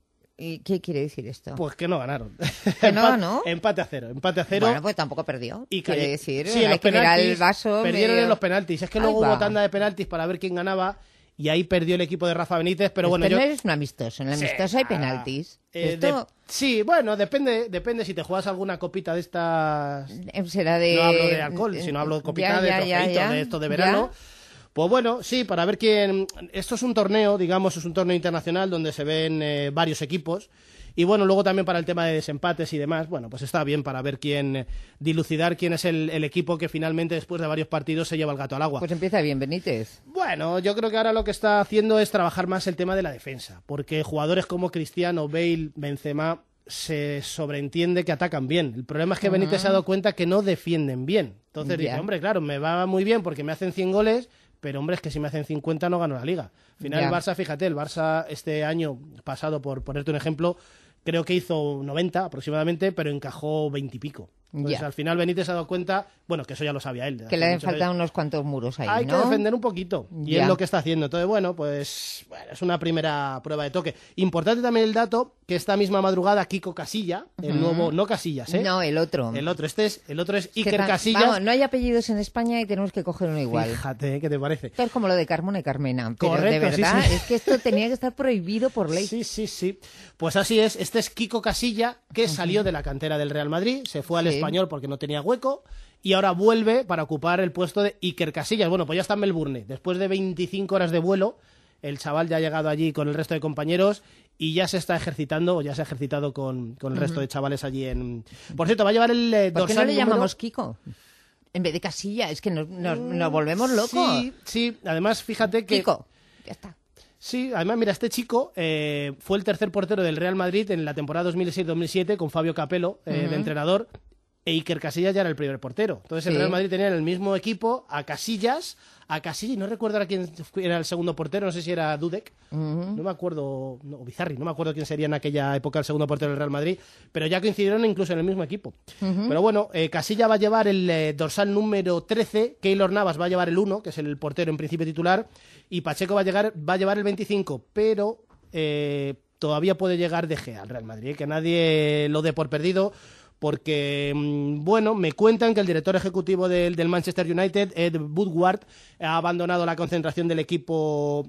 Speaker 11: ¿Y qué quiere decir esto?
Speaker 15: Pues que no ganaron.
Speaker 11: Que no
Speaker 15: Empa-
Speaker 11: ganó.
Speaker 15: Empate a cero, empate a cero.
Speaker 11: Bueno, pues tampoco perdió.
Speaker 15: Y
Speaker 11: quiere
Speaker 15: calle-
Speaker 11: decir,
Speaker 15: sí,
Speaker 11: hay
Speaker 15: en los
Speaker 11: que mirar
Speaker 15: penaltis,
Speaker 11: el vaso
Speaker 15: perdieron
Speaker 11: medio-
Speaker 15: en los penaltis. Es que
Speaker 11: Ahí
Speaker 15: luego
Speaker 11: va.
Speaker 15: hubo tanda de penaltis para ver quién ganaba y ahí perdió el equipo de Rafa Benítez. Pero bueno,
Speaker 11: Esto
Speaker 15: yo...
Speaker 11: no es un amistoso. En el
Speaker 15: Sí,
Speaker 11: amistoso hay
Speaker 15: ah,
Speaker 11: penaltis.
Speaker 15: eh,
Speaker 11: Esto
Speaker 15: de- Sí, bueno, depende depende si te juegas alguna copita de estas...
Speaker 11: será de...
Speaker 15: No hablo de alcohol, sino hablo de copita
Speaker 11: Ya,
Speaker 15: de
Speaker 11: ya, ya,
Speaker 15: trofeitos,
Speaker 11: ya.
Speaker 15: de esto de verano.
Speaker 11: Ya.
Speaker 15: Pues bueno, sí, para ver quién... Esto es un torneo, digamos, es un torneo internacional donde se ven eh, varios equipos. Y bueno, luego también para el tema de desempates y demás, bueno, pues está bien para ver quién, eh, dilucidar quién es el, el equipo que finalmente después de varios partidos se lleva el gato al agua.
Speaker 11: Pues empieza bien, Benítez.
Speaker 15: Bueno, yo creo que ahora lo que está haciendo es trabajar más el tema de la defensa, porque jugadores como Cristiano, Bale, Benzema se sobreentiende que atacan bien. El problema es que Benítez
Speaker 11: Ujú.
Speaker 15: se ha dado cuenta que no defienden bien. Entonces
Speaker 11: Ya.
Speaker 15: dice, hombre, claro, me va muy bien porque me hacen cien goles, pero hombre, es que si me hacen cincuenta no gano la Liga. Al final
Speaker 11: Ya.
Speaker 15: el Barça, fíjate, el Barça este año pasado, por ponerte un ejemplo, creo que hizo noventa aproximadamente, pero encajó veinte y pico. Entonces,
Speaker 11: Ya.
Speaker 15: al final Benítez se ha dado cuenta, bueno, que eso ya lo sabía él. de
Speaker 11: Que
Speaker 15: hace
Speaker 11: le
Speaker 15: muchos
Speaker 11: faltan
Speaker 15: años.
Speaker 11: unos cuantos muros ahí,
Speaker 15: Hay
Speaker 11: ¿no?
Speaker 15: que defender un poquito, y
Speaker 11: Ya.
Speaker 15: es lo que está haciendo. Entonces, bueno, pues bueno, es una primera prueba de toque. Importante también el dato que esta misma madrugada Kiko Casilla, el
Speaker 11: Ujú.
Speaker 15: nuevo, no Casillas, ¿eh?
Speaker 11: No, el otro.
Speaker 15: El otro, este es, el otro es
Speaker 11: Que
Speaker 15: Iker
Speaker 11: ta-
Speaker 15: Casillas.
Speaker 11: Vamos, no hay apellidos en España y tenemos que coger uno igual.
Speaker 15: Fíjate, ¿qué te parece?
Speaker 11: Esto es como lo de Carmona y Carmena. Pero
Speaker 15: Correcto,
Speaker 11: de
Speaker 15: sí,
Speaker 11: verdad,
Speaker 15: sí.
Speaker 11: es que esto tenía que estar prohibido por ley.
Speaker 15: Sí, sí, sí. Pues así es. Este es Kiko Casilla, que salió de la cantera del Real Madrid, se fue al
Speaker 11: Sí.
Speaker 15: Español porque no tenía hueco, y ahora vuelve para ocupar el puesto de Iker Casillas. Bueno, pues ya está en Melbourne. Después de veinticinco horas de vuelo, el chaval ya ha llegado allí con el resto de compañeros y ya se está ejercitando, o ya se ha ejercitado con, con el resto
Speaker 11: Ujú.
Speaker 15: de chavales allí en... Por cierto, va a llevar el eh,
Speaker 11: ¿Por qué
Speaker 15: dorsal
Speaker 11: no le
Speaker 15: número-
Speaker 11: llamamos Kiko? En vez de Casilla, es que nos, nos- nos volvemos locos.
Speaker 15: Sí, sí. Además, fíjate que...
Speaker 11: Kiko, ya está.
Speaker 15: Sí, además, mira, este chico eh, fue el tercer portero del Real Madrid en la temporada dos mil seis dos mil siete con Fabio Capello eh,
Speaker 11: Ujú.
Speaker 15: de entrenador, e Iker Casillas ya era el primer portero. Entonces el
Speaker 11: Sí.
Speaker 15: Real Madrid tenía en el mismo equipo a Casillas, a Casillas, y no recuerdo ahora quién era el segundo portero, no sé si era Dudek,
Speaker 11: Ujú.
Speaker 15: no me acuerdo, no, o Bizarri, no me acuerdo quién sería en aquella época el segundo portero del Real Madrid, pero ya coincidieron incluso en el mismo equipo.
Speaker 11: Ujú.
Speaker 15: Pero bueno, eh, Casilla va a llevar el eh, dorsal número trece, Keylor Navas va a llevar el uno, que es el portero en principio titular, y Pacheco va a, llegar, va a llevar el veinticinco, pero eh, todavía puede llegar De Gea al Real Madrid, eh, que nadie lo dé por perdido, porque, mm, bueno, me cuentan que el director ejecutivo del, del Manchester United, Ed Woodward, ha abandonado la concentración del equipo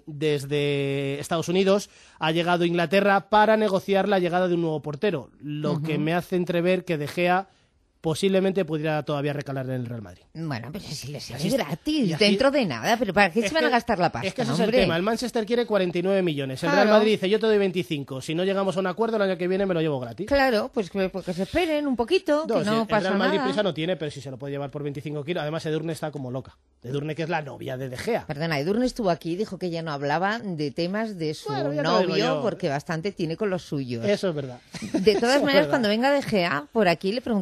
Speaker 15: desde Estados Unidos, ha llegado a Inglaterra para negociar la llegada de un nuevo portero, lo
Speaker 11: Ujú.
Speaker 15: que me hace entrever que De Gea posiblemente pudiera todavía recalar en el Real Madrid.
Speaker 11: Bueno, pero si les
Speaker 15: Así
Speaker 11: es
Speaker 15: está.
Speaker 11: gratis,
Speaker 15: Y así-
Speaker 11: dentro de nada. ¿Pero para qué
Speaker 15: Es
Speaker 11: se van
Speaker 15: que-
Speaker 11: a gastar la pasta,
Speaker 15: Es que ese es
Speaker 11: hombre?
Speaker 15: el tema. El Manchester quiere cuarenta y nueve millones. El
Speaker 11: Claro.
Speaker 15: Real Madrid dice, yo te doy veinticinco. Si no llegamos a un acuerdo, el año que viene me lo llevo gratis.
Speaker 11: Claro, pues que, pues que se esperen un poquito,
Speaker 15: No,
Speaker 11: que
Speaker 15: si
Speaker 11: no
Speaker 15: el
Speaker 11: pasa
Speaker 15: Real Madrid
Speaker 11: nada.
Speaker 15: prisa no tiene, pero si se lo puede llevar por veinticinco kilos. Además, Edurne está como loca. Edurne, que es la novia de De Gea.
Speaker 11: Perdona, Edurne estuvo aquí y dijo que ya no hablaba de temas de su
Speaker 15: Bueno, ya te lo digo
Speaker 11: novio,
Speaker 15: yo.
Speaker 11: porque bastante tiene con los suyos.
Speaker 15: Eso es verdad.
Speaker 11: De todas
Speaker 15: Eso es
Speaker 11: maneras,
Speaker 15: verdad.
Speaker 11: cuando venga De Gea, por aquí le preguntaremos por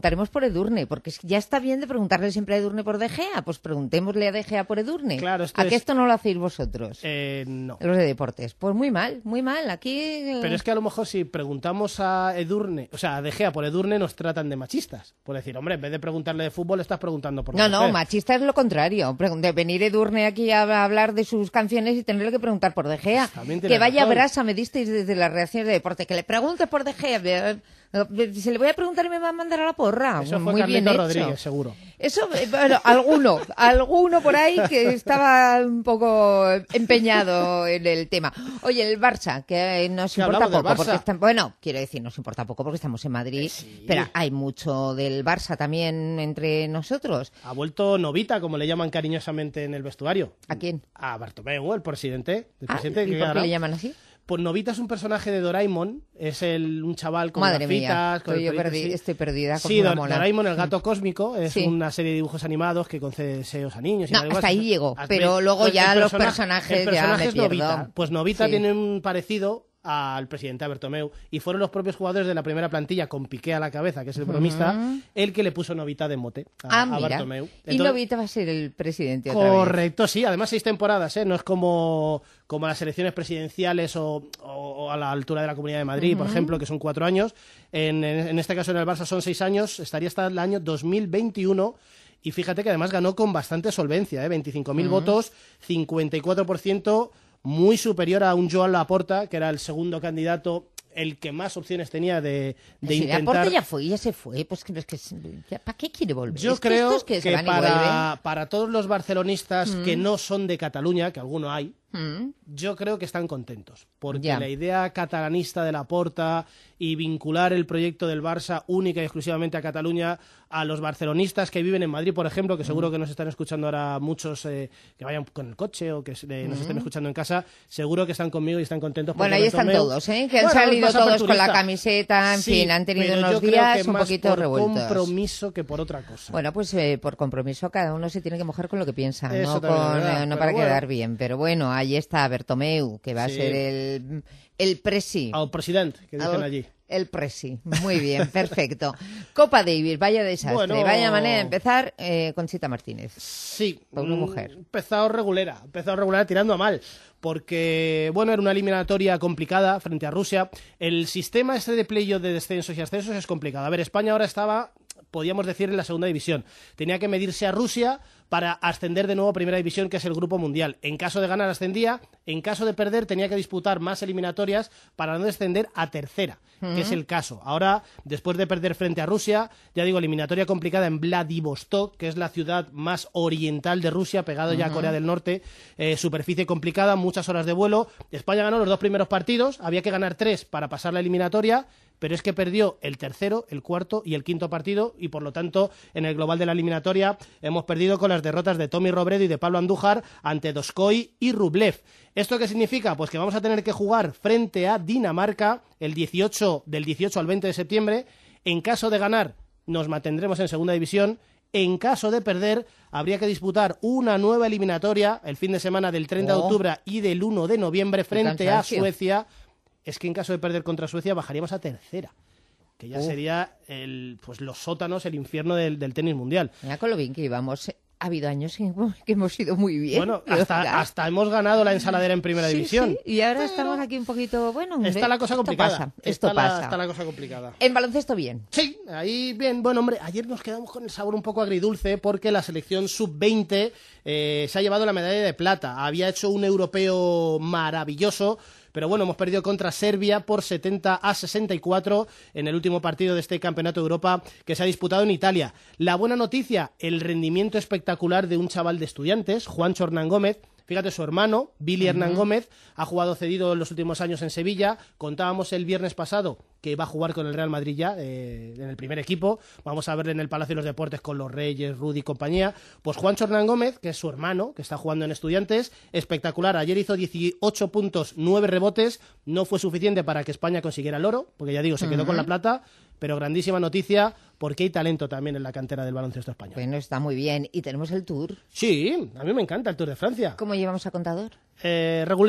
Speaker 11: Edurne, porque ya está bien de preguntarle siempre a Edurne por De Gea, pues preguntémosle a De Gea por Edurne.
Speaker 15: Claro, esto
Speaker 11: ¿A
Speaker 15: es...
Speaker 11: qué esto no lo hacéis vosotros?
Speaker 15: Eh, no.
Speaker 11: Los de deportes. Pues muy mal, muy mal. Aquí... Eh...
Speaker 15: Pero es que a lo mejor si preguntamos a Edurne, o sea, a De Gea por Edurne, nos tratan de machistas. Por decir, hombre, en vez de preguntarle de fútbol, estás preguntando por
Speaker 11: No,
Speaker 15: mujer.
Speaker 11: no, machista es lo contrario. De venir Edurne aquí a hablar de sus canciones y tenerle que preguntar por De Gea. Que vaya
Speaker 15: razón.
Speaker 11: brasa, me disteis desde las reacciones de deporte. Que le pregunte por De Gea. Se le voy a preguntar y me va a mandar a la porra.
Speaker 15: Eso fue
Speaker 11: Muy
Speaker 15: Carlito
Speaker 11: bien hecho.
Speaker 15: Rodríguez, seguro.
Speaker 11: Eso, bueno, alguno, alguno por ahí que estaba un poco empeñado en el tema. Oye, el Barça, que nos
Speaker 15: Que
Speaker 11: importa
Speaker 15: hablamos del
Speaker 11: poco, porque
Speaker 15: Barça.
Speaker 11: está- bueno, quiero decir, nos importa poco porque estamos en Madrid,
Speaker 15: Sí.
Speaker 11: pero hay mucho del Barça también entre nosotros.
Speaker 15: Ha vuelto Novita, como le llaman cariñosamente en el vestuario.
Speaker 11: ¿A quién?
Speaker 15: A Bartomeu, el presidente. El
Speaker 11: Ah,
Speaker 15: presidente
Speaker 11: ¿y
Speaker 15: que
Speaker 11: por qué
Speaker 15: ahora-
Speaker 11: le llaman así?
Speaker 15: Pues Novita es un personaje de Doraemon, es el, un chaval con
Speaker 11: Madre
Speaker 15: gafitas,
Speaker 11: mía,
Speaker 15: con
Speaker 11: estoy,
Speaker 15: el
Speaker 11: yo
Speaker 15: pelito
Speaker 11: perdi-
Speaker 15: así.
Speaker 11: estoy perdida. Con
Speaker 15: Sí,
Speaker 11: una
Speaker 15: Dor-
Speaker 11: mola.
Speaker 15: Doraemon, el gato cósmico, es
Speaker 11: Sí.
Speaker 15: una serie de dibujos animados que concede deseos a niños. Y
Speaker 11: No,
Speaker 15: da igual.
Speaker 11: hasta ahí llego,
Speaker 15: Has-
Speaker 11: pero luego
Speaker 15: pues
Speaker 11: ya
Speaker 15: el
Speaker 11: los
Speaker 15: persona-
Speaker 11: personajes
Speaker 15: el
Speaker 11: ya
Speaker 15: personaje
Speaker 11: me
Speaker 15: es Novita.
Speaker 11: pierdo.
Speaker 15: Pues Novita
Speaker 11: Sí.
Speaker 15: tiene un parecido al presidente Bertomeu y fueron los propios jugadores de la primera plantilla con Piqué a la cabeza, que es el bromista,
Speaker 11: Ujú.
Speaker 15: el que le puso Novita de mote a,
Speaker 11: Ah,
Speaker 15: a
Speaker 11: mira.
Speaker 15: Bartomeu.
Speaker 11: Y
Speaker 15: Entonces-
Speaker 11: Novita va a ser el presidente otra vez.
Speaker 15: Correcto, sí, además seis temporadas, ¿eh? No es como, como las elecciones presidenciales o, o- o a la altura de la Comunidad de Madrid, por
Speaker 11: Ujú.
Speaker 15: ejemplo, que son cuatro años. En, en, en este caso en el Barça son seis años, estaría hasta el año dos mil veintiuno. Y fíjate que además ganó con bastante solvencia, ¿eh? veinticinco mil
Speaker 11: Ujú.
Speaker 15: votos, cincuenta y cuatro por ciento, muy superior a un Joan Laporta, que era el segundo candidato, el que más opciones tenía de, de
Speaker 11: Si
Speaker 15: intentar...
Speaker 11: Laporta ya fue, ya se fue, pues que, es que ya, ¿para qué quiere volver?
Speaker 15: Yo
Speaker 11: Es que
Speaker 15: creo
Speaker 11: estos que,
Speaker 15: que,
Speaker 11: se van y
Speaker 15: para,
Speaker 11: vuelven.
Speaker 15: para todos los barcelonistas
Speaker 11: Mm.
Speaker 15: que no son de Cataluña, que alguno hay,
Speaker 11: Mm.
Speaker 15: yo creo que están contentos, porque
Speaker 11: Ya.
Speaker 15: la idea catalanista de Laporta y vincular el proyecto del Barça única y exclusivamente a Cataluña, a los barcelonistas que viven en Madrid, por ejemplo, que seguro que nos están escuchando ahora muchos eh, que vayan con el coche o que eh, nos estén
Speaker 11: Mm.
Speaker 15: escuchando en casa, seguro que están conmigo y están contentos.
Speaker 11: Bueno,
Speaker 15: porque
Speaker 11: ahí están
Speaker 15: Bartomeu-
Speaker 11: todos, ¿eh? Que han
Speaker 15: Bueno,
Speaker 11: salido
Speaker 15: más
Speaker 11: todos con la
Speaker 15: aperturista.
Speaker 11: camiseta, en
Speaker 15: Sí,
Speaker 11: fin, han tenido
Speaker 15: pero yo
Speaker 11: unos
Speaker 15: creo
Speaker 11: días
Speaker 15: que
Speaker 11: un
Speaker 15: más
Speaker 11: poquito
Speaker 15: por
Speaker 11: revueltos.
Speaker 15: compromiso que por otra cosa.
Speaker 11: Bueno, pues eh, por compromiso cada uno se tiene que mojar con lo que piensa,
Speaker 15: Eso
Speaker 11: no,
Speaker 15: también es
Speaker 11: con,
Speaker 15: verdad,
Speaker 11: eh, no
Speaker 15: pero
Speaker 11: para
Speaker 15: bueno.
Speaker 11: quedar bien. Pero bueno, ahí está Bertomeu, que va
Speaker 15: Sí.
Speaker 11: a ser el, el presi.
Speaker 15: Al presidente, que dicen
Speaker 11: Al-
Speaker 15: allí.
Speaker 11: El presi. Muy bien, perfecto. Copa Davis, vaya desastre.
Speaker 15: Bueno.
Speaker 11: Vaya manera de empezar, eh, Conchita Martínez.
Speaker 15: Sí.
Speaker 11: Por una
Speaker 15: mm,
Speaker 11: mujer.
Speaker 15: Empezado regulera, empezado regulera tirando a mal. Porque, bueno, era una eliminatoria complicada frente a Rusia. El sistema este de playoff de descensos y ascensos es complicado. A ver, España ahora estaba, podíamos decir, en la segunda división. Tenía que medirse a Rusia para ascender de nuevo a primera división, que es el grupo mundial. En caso de ganar, ascendía. En caso de perder, tenía que disputar más eliminatorias para no descender a tercera,
Speaker 11: Ujú.
Speaker 15: que es el caso. Ahora, después de perder frente a Rusia, ya digo, eliminatoria complicada en Vladivostok, que es la ciudad más oriental de Rusia, pegado ya a
Speaker 11: Ujú.
Speaker 15: Corea del Norte, eh, superficie complicada, muchas horas de vuelo. España ganó los dos primeros partidos, había que ganar tres para pasar la eliminatoria, pero es que perdió el tercero, el cuarto y el quinto partido, y por lo tanto, en el global de la eliminatoria, hemos perdido con las derrotas de Tommy Robredo y de Pablo Andújar ante Doskoy y Rublev. ¿Esto qué significa? Pues que vamos a tener que jugar frente a Dinamarca el dieciocho, del dieciocho al veinte de septiembre. En caso de ganar, nos mantendremos en segunda división. En caso de perder, habría que disputar una nueva eliminatoria el fin de semana del treinta de
Speaker 11: Oh.
Speaker 15: octubre y del uno de noviembre frente a
Speaker 11: cansancio.
Speaker 15: Suecia. Es que en caso de perder contra Suecia bajaríamos a tercera, que ya
Speaker 11: Uf.
Speaker 15: sería el, pues los sótanos, el infierno del, del tenis mundial.
Speaker 11: Mira con lo bien que íbamos. Ha habido años en que hemos ido muy bien.
Speaker 15: Bueno,
Speaker 11: de verdad.
Speaker 15: hasta, hasta hemos ganado la ensaladera en primera
Speaker 11: Sí,
Speaker 15: división.
Speaker 11: sí, y ahora estamos aquí un poquito, bueno, hombre,
Speaker 15: Está la cosa
Speaker 11: esto
Speaker 15: complicada.
Speaker 11: pasa,
Speaker 15: Está
Speaker 11: esto
Speaker 15: la-
Speaker 11: pasa.
Speaker 15: está la cosa complicada.
Speaker 11: En baloncesto bien.
Speaker 15: Sí, ahí bien. Bueno, hombre, ayer nos quedamos con el sabor un poco agridulce porque la selección sub veinte eh, se ha llevado la medalla de plata. Había hecho un europeo maravilloso, pero bueno, hemos perdido contra Serbia por setenta a sesenta y cuatro en el último partido de este Campeonato de Europa que se ha disputado en Italia. La buena noticia, el rendimiento espectacular de un chaval de Estudiantes, Juancho Hernán Gómez. Fíjate, su hermano, Billy Hernán
Speaker 11: Ujú.
Speaker 15: Gómez, ha jugado cedido en los últimos años en Sevilla. Contábamos el viernes pasado que va a jugar con el Real Madrid ya, eh, en el primer equipo. Vamos a verle en el Palacio de los Deportes con los Reyes, Rudy y compañía. Pues Juancho Hernán Gómez, que es su hermano, que está jugando en Estudiantes, espectacular. Ayer hizo dieciocho puntos, nueve rebotes. No fue suficiente para que España consiguiera el oro, porque ya digo, se quedó
Speaker 11: Ujú.
Speaker 15: con la plata. Pero grandísima noticia, porque hay talento también en la cantera del baloncesto español.
Speaker 11: Bueno, está muy bien. Y tenemos el Tour.
Speaker 15: Sí, a mí me encanta el Tour de Francia.
Speaker 11: ¿Cómo llevamos a contador?
Speaker 15: Eh, regulero.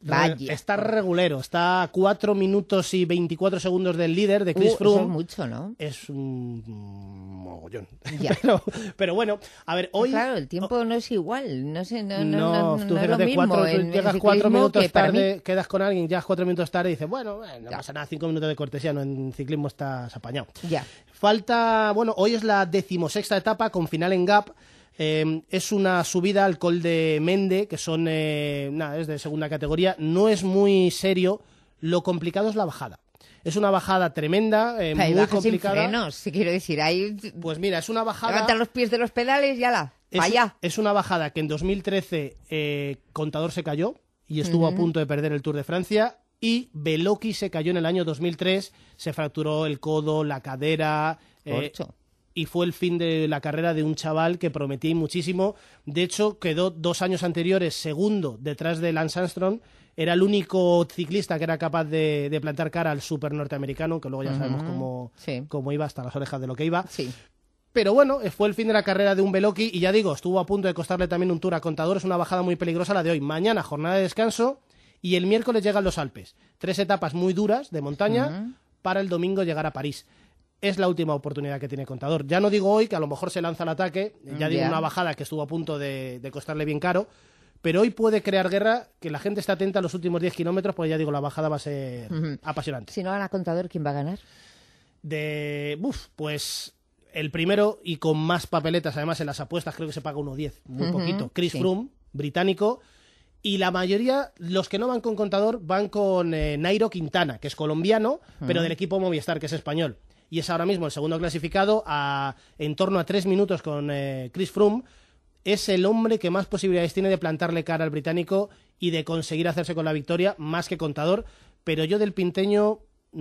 Speaker 11: Vaya.
Speaker 15: Está regulero, está a cuatro minutos y veinticuatro segundos del líder, de Chris
Speaker 11: uh,
Speaker 15: Froome.
Speaker 11: Eso es mucho, ¿no?
Speaker 15: Es un mogollón.
Speaker 11: Ya.
Speaker 15: pero, pero bueno, a ver, hoy...
Speaker 11: Claro, el tiempo no es igual, no sé, no, no,
Speaker 15: No,
Speaker 11: no,
Speaker 15: tú
Speaker 11: no es
Speaker 15: fíjate,
Speaker 11: lo mismo.
Speaker 15: cuatro, tú
Speaker 11: en,
Speaker 15: llegas
Speaker 11: en
Speaker 15: cuatro minutos
Speaker 11: que para
Speaker 15: tarde,
Speaker 11: mí...
Speaker 15: quedas con alguien, llegas cuatro minutos tarde y dices, bueno, eh, no ya. pasa nada, cinco minutos de cortesía, no, en ciclismo estás apañado.
Speaker 11: Ya.
Speaker 15: Falta, bueno, hoy es la decimosexta etapa con final en Gap. Eh, es una subida al Col de Mende, que son, eh, nada, es de segunda categoría. No es muy serio, lo complicado es la bajada. Es una bajada tremenda, eh,
Speaker 11: Hay
Speaker 15: muy
Speaker 11: bajas
Speaker 15: complicada.
Speaker 11: sin frenos, si quiero decir, hay...
Speaker 15: Pues mira, es una bajada...
Speaker 11: Levanta los pies de los pedales y ala, para allá.
Speaker 15: Es una bajada que en dos mil trece eh, Contador se cayó y estuvo uh-huh. a punto de perder el Tour de Francia, y Beloki se cayó en el año dos mil tres, se fracturó el codo, la cadera... Eh, y fue el fin de la carrera de un chaval que prometía muchísimo. De hecho, quedó dos años anteriores segundo detrás de Lance Armstrong. Era el único ciclista que era capaz de, de plantar cara al super norteamericano, que luego ya uh-huh. sabemos cómo, sí. cómo iba, hasta las orejas de lo que iba.
Speaker 11: Sí.
Speaker 15: Pero bueno, fue el fin de la carrera de un Beloki, y ya digo, estuvo a punto de costarle también un Tour a Contador. Es una bajada muy peligrosa la de hoy. Mañana jornada de descanso, y el miércoles llegan los Alpes. Tres etapas muy duras de montaña uh-huh. para el domingo llegar a París. Es la última oportunidad que tiene Contador. Ya no digo hoy, que a lo mejor se lanza al ataque, ya digo yeah. una bajada que estuvo a punto de, de costarle bien caro, pero hoy puede crear guerra, que la gente esté atenta a los últimos diez kilómetros, porque ya digo, la bajada va a ser uh-huh. apasionante.
Speaker 11: Si no gana Contador, ¿quién va a ganar?
Speaker 15: De, uf, pues el primero, y con más papeletas, además en las apuestas creo que se paga uno diez, muy uh-huh. poquito. Chris sí. Froome, británico, y la mayoría, los que no van con Contador, van con eh, Nairo Quintana, que es colombiano, uh-huh. pero del equipo Movistar, que es español. Y es ahora mismo el segundo clasificado, a, en torno a tres minutos con eh, Chris Froome. Es el hombre que más posibilidades tiene de plantarle cara al británico y de conseguir hacerse con la victoria, más que Contador. Pero yo del pinteño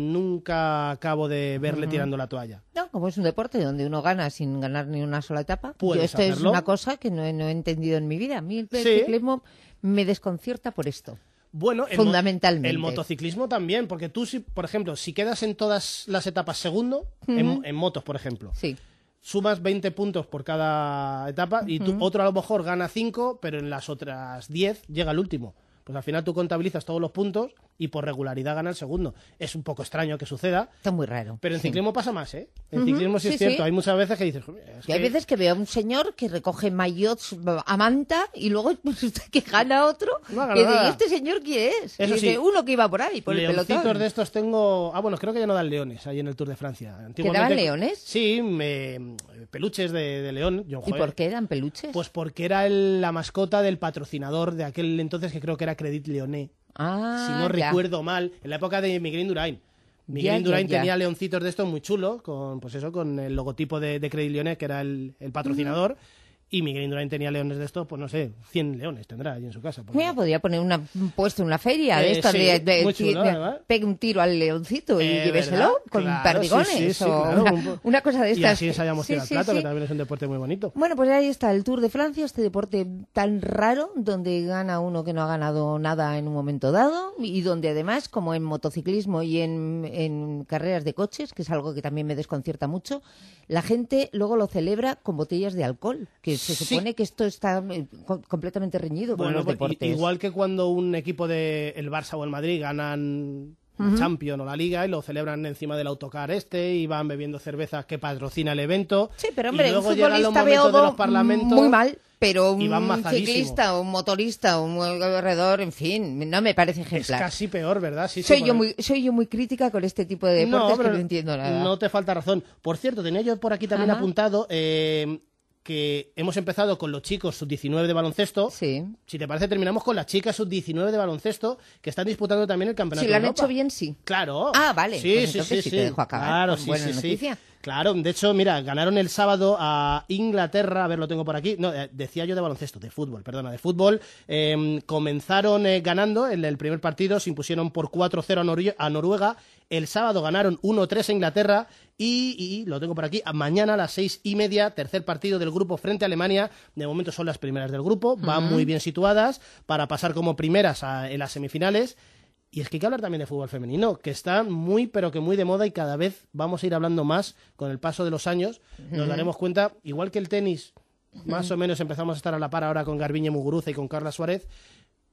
Speaker 15: nunca acabo de verle uh-huh. tirando la toalla.
Speaker 11: No, como es un deporte donde uno gana sin ganar ni una sola etapa. Yo esto
Speaker 15: hacerlo.
Speaker 11: Es una cosa que no he, no he entendido en mi vida. A mí el
Speaker 15: sí.
Speaker 11: ciclismo me desconcierta por esto.
Speaker 15: Bueno, el
Speaker 11: fundamentalmente.
Speaker 15: El motociclismo también, porque tú, si, por ejemplo, si quedas en todas las etapas segundo, uh-huh. en, en motos, por ejemplo,
Speaker 11: sí.
Speaker 15: sumas veinte puntos por cada etapa, uh-huh. y tú, otro a lo mejor gana cinco, pero en las otras diez llega el último. Pues al final tú contabilizas todos los puntos y por regularidad gana el segundo. Es un poco extraño que suceda.
Speaker 11: Está muy raro.
Speaker 15: Pero en
Speaker 11: sí.
Speaker 15: ciclismo pasa más, ¿eh? En
Speaker 11: uh-huh.
Speaker 15: ciclismo sí, sí es cierto. Sí. Hay muchas veces que dices... Es
Speaker 11: y
Speaker 15: que...
Speaker 11: hay veces que veo a un señor que recoge maillots a manta y luego pues, que gana otro.
Speaker 15: No
Speaker 11: que dice, ¿y este señor quién es?
Speaker 15: Eso
Speaker 11: y
Speaker 15: sí.
Speaker 11: dice, uno que iba por ahí, por
Speaker 15: Leoncitos
Speaker 11: el pelotón.
Speaker 15: de estos tengo... Ah, bueno, creo que ya no dan leones ahí en el Tour de Francia.
Speaker 11: ¿Que daban leones?
Speaker 15: Sí, me... peluches de, de león. Yo,
Speaker 11: ¿Y por qué dan peluches?
Speaker 15: Pues porque era el, la mascota del patrocinador de aquel entonces, que creo que era Credit Lyonnais.
Speaker 11: Ah,
Speaker 15: si no
Speaker 11: ya.
Speaker 15: recuerdo mal, en la época de Miguel Indurain. Miguel Indurain tenía leoncitos de estos muy chulos, con pues eso, con el logotipo de, de Credit Lyonnais, que era el, el patrocinador. Uh-huh. Y Miguel Indurain tenía leones de estos, pues no sé, cien leones tendrá ahí en su casa.
Speaker 11: Mira, podría poner una, un puesto en una feria
Speaker 15: eh,
Speaker 11: de estas,
Speaker 15: sí,
Speaker 11: de, de,
Speaker 15: muy chulo,
Speaker 11: de pegue un tiro al leoncito y
Speaker 15: eh,
Speaker 11: lléveselo
Speaker 15: ¿verdad?
Speaker 11: con
Speaker 15: claro,
Speaker 11: perdigones
Speaker 15: sí, sí, sí,
Speaker 11: o
Speaker 15: claro,
Speaker 11: una,
Speaker 15: un...
Speaker 11: una cosa de estas.
Speaker 15: Y así ensayamos
Speaker 11: sí,
Speaker 15: tirar
Speaker 11: sí,
Speaker 15: plato,
Speaker 11: sí.
Speaker 15: que también es un deporte muy bonito.
Speaker 11: Bueno, pues ahí está el Tour de Francia, este deporte tan raro, donde gana uno que no ha ganado nada en un momento dado, y donde además, como en motociclismo y en, en carreras de coches, que es algo que también me desconcierta mucho, la gente luego lo celebra con botellas de alcohol, que se supone sí. que esto está completamente reñido
Speaker 15: bueno,
Speaker 11: con los deportes.
Speaker 15: Igual que cuando un equipo de el Barça o el Madrid ganan uh-huh. Champions o la Liga y lo celebran encima del autocar este y van bebiendo cervezas que patrocina el evento.
Speaker 11: Sí, pero hombre,
Speaker 15: y luego
Speaker 11: un
Speaker 15: llegan los
Speaker 11: futbolista
Speaker 15: momentos
Speaker 11: beodo
Speaker 15: de los parlamentos
Speaker 11: muy mal, pero un
Speaker 15: un
Speaker 11: ciclista, un motorista, un corredor, en fin, no me parece ejemplar.
Speaker 15: Es casi peor, ¿verdad? Sí,
Speaker 11: soy,
Speaker 15: sí,
Speaker 11: yo
Speaker 15: por...
Speaker 11: muy, soy yo muy crítica con este tipo de deportes
Speaker 15: no, pero
Speaker 11: que no entiendo nada.
Speaker 15: No te falta razón. Por cierto, tenía yo por aquí también Ajá. apuntado... Eh, que hemos empezado con los chicos sub diecinueve de baloncesto.
Speaker 11: Sí.
Speaker 15: Si te parece, terminamos con las chicas sub diecinueve de baloncesto, que están disputando también el campeonato.
Speaker 11: Si lo han
Speaker 15: de Europa.
Speaker 11: hecho bien, sí.
Speaker 15: Claro.
Speaker 11: Ah, vale.
Speaker 15: Sí,
Speaker 11: pues
Speaker 15: sí,
Speaker 11: entonces
Speaker 15: sí,
Speaker 11: sí,
Speaker 15: sí.
Speaker 11: te dejo acabar.
Speaker 15: Claro,
Speaker 11: con
Speaker 15: sí,
Speaker 11: buena
Speaker 15: sí,
Speaker 11: noticia.
Speaker 15: sí. Claro, de hecho, mira, ganaron el sábado a Inglaterra, a ver, lo tengo por aquí, no, eh, decía yo de baloncesto, de fútbol, perdona, de fútbol, eh, comenzaron eh, ganando en el primer partido, se impusieron por cuatro cero a, Noru- a Noruega, el sábado ganaron uno tres a Inglaterra y, y, lo tengo por aquí, a mañana a las seis y media, tercer partido del grupo frente a Alemania, de momento son las primeras del grupo, van uh-huh. muy bien situadas para pasar como primeras a, en las semifinales. Y es que hay que hablar también de fútbol femenino, que está muy, pero que muy de moda y cada vez vamos a ir hablando más con el paso de los años. Nos daremos cuenta, igual que el tenis, más o menos empezamos a estar a la par ahora con Garbiñe Muguruza y con Carla Suárez,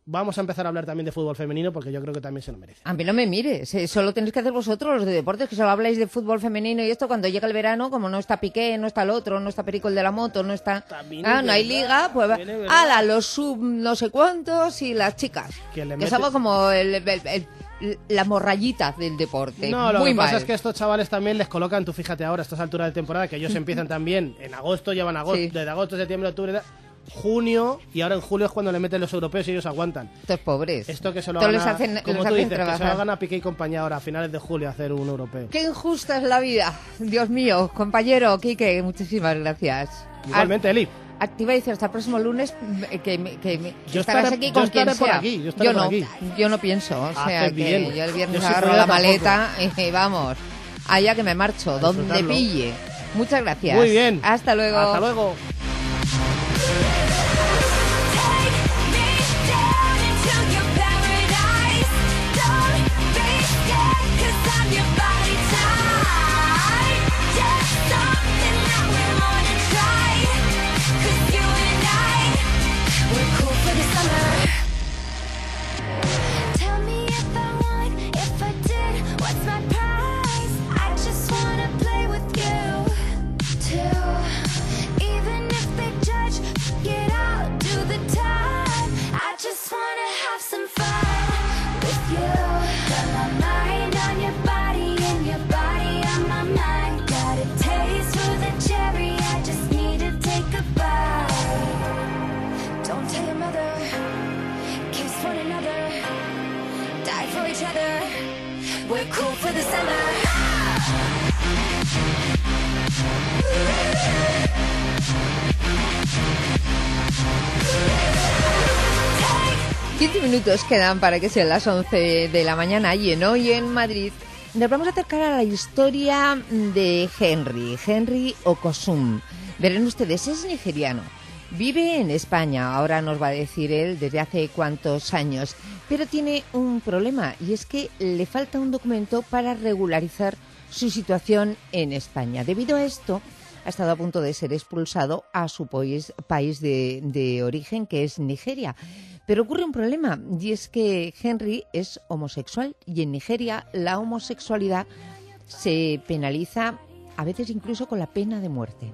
Speaker 15: vamos a empezar a hablar también de fútbol femenino porque yo creo que también se lo merece.
Speaker 11: A mí no me mires, eso lo tenéis que hacer vosotros, los de deportes, que solo habláis de fútbol femenino y esto cuando llega el verano, como no está Piqué, no está el otro, no está Perico el de la moto, no está... Ah, no hay liga, pues ala, los sub no sé cuántos y las chicas. Que, que es algo como el, el, el, el, la morrayita del deporte.
Speaker 15: No, lo
Speaker 11: Muy
Speaker 15: que pasa
Speaker 11: mal.
Speaker 15: es que estos chavales también les colocan, tú fíjate ahora, a estas alturas de temporada, que ellos empiezan también en agosto, llevan agosto, sí. desde agosto, septiembre, octubre... junio, y ahora en julio es cuando le meten los europeos y ellos aguantan.
Speaker 11: Estos pobres.
Speaker 15: Esto que se lo
Speaker 11: Todos
Speaker 15: gana,
Speaker 11: les hacen,
Speaker 15: como
Speaker 11: les
Speaker 15: tú
Speaker 11: hacen
Speaker 15: dices, que se lo gana Piqué y compañía ahora a finales de julio a hacer un europeo.
Speaker 11: Qué injusta es la vida. Dios mío, compañero Quique, muchísimas gracias.
Speaker 15: Igualmente, Eli.
Speaker 11: Activa y dice hasta el próximo lunes que, que, que
Speaker 15: yo
Speaker 11: estarás
Speaker 15: estaré,
Speaker 11: aquí con
Speaker 15: yo
Speaker 11: quien
Speaker 15: por
Speaker 11: sea.
Speaker 15: Aquí, yo,
Speaker 11: yo
Speaker 15: por
Speaker 11: no,
Speaker 15: aquí.
Speaker 11: yo no pienso, o sea
Speaker 15: Haces
Speaker 11: que
Speaker 15: bien.
Speaker 11: yo el viernes
Speaker 15: yo
Speaker 11: agarro la maleta tampoco. y vamos, allá que me marcho, a donde
Speaker 15: disfrutarlo.
Speaker 11: pille. Muchas gracias.
Speaker 15: Muy bien.
Speaker 11: Hasta luego.
Speaker 15: Hasta luego.
Speaker 16: We're cool for the summer.
Speaker 11: quince minutos quedan para que sean las once de la mañana y en Hoy en Madrid nos vamos a acercar a la historia de Henry, Henry Okosum. Verán ustedes, es nigeriano. Vive en España, ahora nos va a decir él desde hace cuántos años, pero tiene un problema y es que le falta un documento para regularizar su situación en España. Debido a esto, ha estado a punto de ser expulsado a su país, país de, de origen, que es Nigeria. Pero ocurre un problema y es que Henry es homosexual y en Nigeria la homosexualidad se penaliza a veces incluso con la pena de muerte.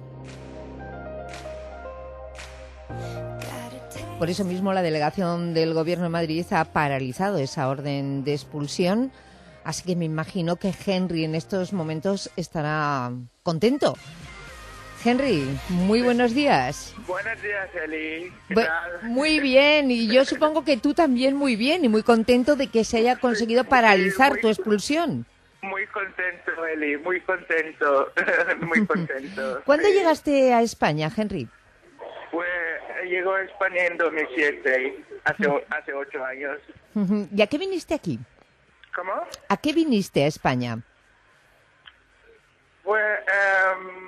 Speaker 11: Por eso mismo la delegación del Gobierno de Madrid ha paralizado esa orden de expulsión, así que me imagino que Henry en estos momentos estará contento. Henry, muy buenos días.
Speaker 17: Buenos días, Eli. ¿Qué
Speaker 11: Bu-
Speaker 17: tal?
Speaker 11: Muy bien, y yo supongo que tú también muy bien y muy contento de que se haya conseguido paralizar
Speaker 17: muy,
Speaker 11: tu expulsión.
Speaker 17: Muy contento, Eli, muy contento, muy contento.
Speaker 11: ¿Cuándo
Speaker 17: Sí.
Speaker 11: llegaste a España, Henry?
Speaker 17: Pues llegó a España en dos mil siete, hace, o- hace ocho años.
Speaker 11: Ujú. ¿Y a qué viniste aquí?
Speaker 17: ¿Cómo?
Speaker 11: ¿A qué viniste a España?
Speaker 17: Pues, em,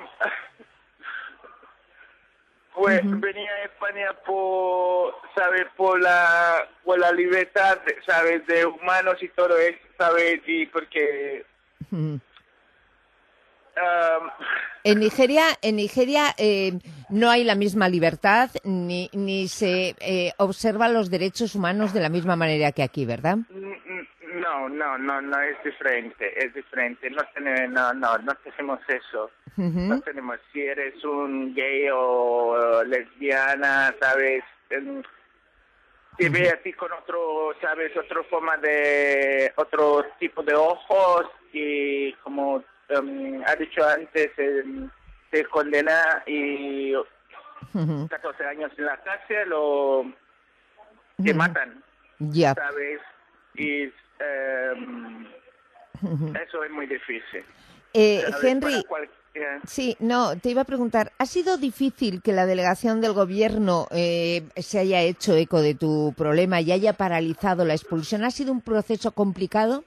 Speaker 17: pues venía a España por, ¿sabes? Por la, por la libertad, ¿sabes? De humanos y todo eso, ¿sabes? Y porque...
Speaker 11: Ujú.
Speaker 17: em,
Speaker 11: En Nigeria, en Nigeria eh, no hay la misma libertad ni, ni se eh, observan los derechos humanos de la misma manera que aquí, ¿verdad?
Speaker 17: No, no, no, no, es diferente, es diferente. No tenemos, no, no, no tenemos eso.
Speaker 11: Ujú.
Speaker 17: No tenemos, si eres un gay o eh, lesbiana, ¿sabes? Em, Te ve a ti con otro, ¿sabes? Otra forma de, otro tipo de ojos y como um, ha dicho antes, eh, te condena y
Speaker 11: Ujú.
Speaker 17: catorce años en la cárcel o te
Speaker 11: Ujú.
Speaker 17: matan,
Speaker 11: Ya.
Speaker 17: ¿sabes? Y um,
Speaker 11: Ujú.
Speaker 17: eso es muy difícil.
Speaker 11: Eh,
Speaker 17: ¿sabes?
Speaker 11: Henry,
Speaker 17: Para cual- eh,
Speaker 11: sí, no, te iba a preguntar, ¿ha sido difícil que la delegación del gobierno eh, se haya hecho eco de tu problema y haya paralizado la expulsión? ¿Ha sido un proceso complicado?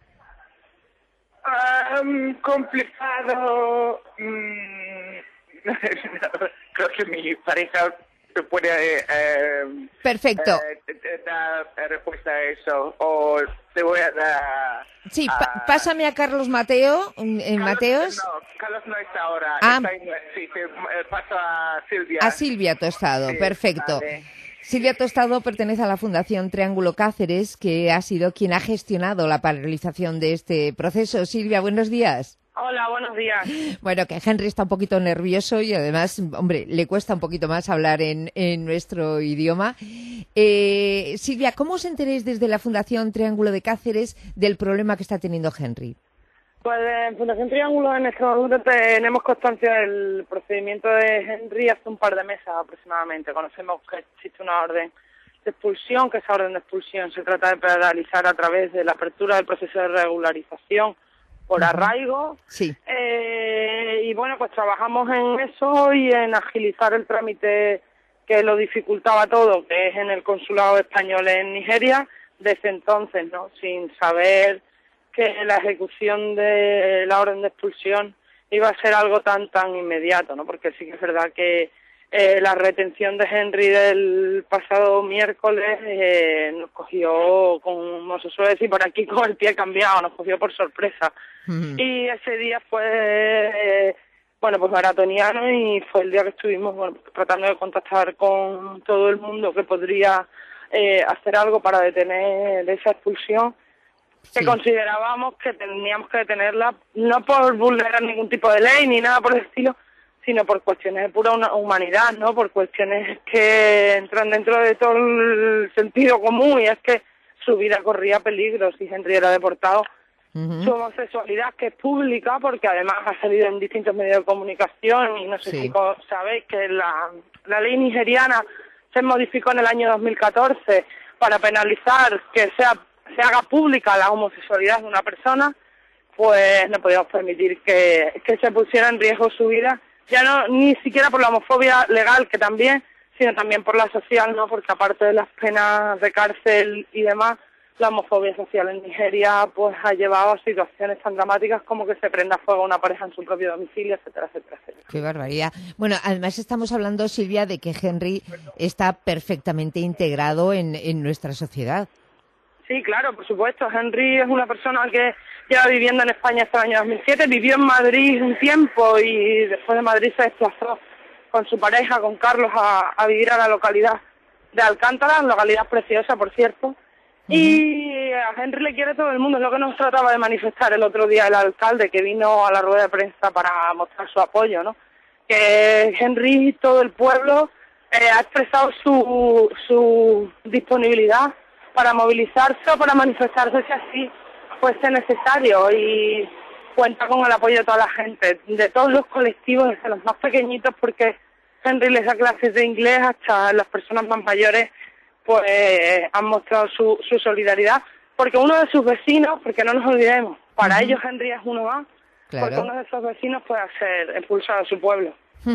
Speaker 17: Um, complicado. mm, creo que mi pareja te puede eh, eh,
Speaker 11: Perfecto.
Speaker 17: eh, te- te dar respuesta a eso. O te voy a dar.
Speaker 11: Sí,
Speaker 17: a-
Speaker 11: pa- pásame a Carlos Mateo, en en Mateos,
Speaker 17: No, Carlos no está ahora.
Speaker 11: Ah.
Speaker 17: Está en- sí, te eh, paso a Silvia.
Speaker 11: a Silvia Tostado.
Speaker 17: Sí,
Speaker 11: Perfecto.
Speaker 17: vale.
Speaker 11: Silvia Tostado pertenece a la Fundación Triángulo Cáceres, que ha sido quien ha gestionado la paralización de este proceso. Silvia, buenos días.
Speaker 18: Hola, buenos días.
Speaker 11: Bueno, que Henry está un poquito nervioso y además, hombre, le cuesta un poquito más hablar en, en nuestro idioma. Eh, Silvia, ¿cómo os enteréis desde la Fundación Triángulo de Cáceres del problema que está teniendo Henry?
Speaker 18: Pues en Fundación Triángulo en este momento tenemos constancia del procedimiento de Henry hace un par de meses aproximadamente. Conocemos que existe una orden de expulsión, que esa orden de expulsión se trata de paralizar a través de la apertura del proceso de regularización por arraigo.
Speaker 11: Sí.
Speaker 18: Eh, y bueno, pues trabajamos en eso y en agilizar el trámite que lo dificultaba todo, que es en el consulado español en Nigeria, desde entonces, ¿no? Sin saber que la ejecución de la orden de expulsión iba a ser algo tan tan inmediato, ¿no? Porque sí que es verdad que eh, la retención de Henry del pasado miércoles eh, nos cogió, como se suele decir por aquí, con el pie cambiado, nos cogió por sorpresa. Uh-huh. Y ese día fue, eh, bueno, pues maratoniano y fue el día que estuvimos, bueno, tratando de contactar con todo el mundo que podría eh, hacer algo para detener esa expulsión, que sí. Considerábamos que teníamos que detenerla, no por vulnerar ningún tipo de ley ni nada por el estilo, sino por cuestiones de pura humanidad, ¿no? Por cuestiones que entran dentro de todo el sentido común, y es que su vida corría peligro si Henry era deportado. Uh-huh. Su homosexualidad, que es pública, porque además ha salido en distintos medios de comunicación, y no sé sí. si sabéis que la, la ley nigeriana se modificó en el año dos mil catorce para penalizar que sea se haga pública la homosexualidad de una persona, pues no podíamos permitir que, que se pusiera en riesgo su vida, ya no ni siquiera por la homofobia legal, que también, sino también por la social, ¿no? Porque aparte de las penas de cárcel y demás, la homofobia social en Nigeria pues ha llevado a situaciones tan dramáticas como que se prenda fuego a una pareja en su propio domicilio, etcétera, etcétera, etcétera.
Speaker 11: Qué barbaridad. Bueno, además estamos hablando, Silvia, de que Henry está perfectamente integrado en, en nuestra sociedad.
Speaker 18: Sí, claro, por supuesto. Henry es una persona que lleva viviendo en España hasta el año dos mil siete, vivió en Madrid un tiempo y después de Madrid se desplazó con su pareja, con Carlos, a, a vivir a la localidad de Alcántara, localidad preciosa, por cierto. Uh-huh. Y a Henry le quiere todo el mundo, es lo que nos trataba de manifestar el otro día el alcalde, que vino a la rueda de prensa para mostrar su apoyo, ¿no? Que Henry y todo el pueblo eh, ha expresado su, su disponibilidad para movilizarse o para manifestarse si así fuese necesario, y cuenta con el apoyo de toda la gente, de todos los colectivos, desde los más pequeñitos, porque Henry les da clases de inglés, hasta las personas más mayores pues han mostrado su, su solidaridad, porque uno de sus vecinos, porque no nos olvidemos, para uh-huh. ellos Henry es uno más, claro. Porque uno de esos vecinos puede ser expulsado de su pueblo.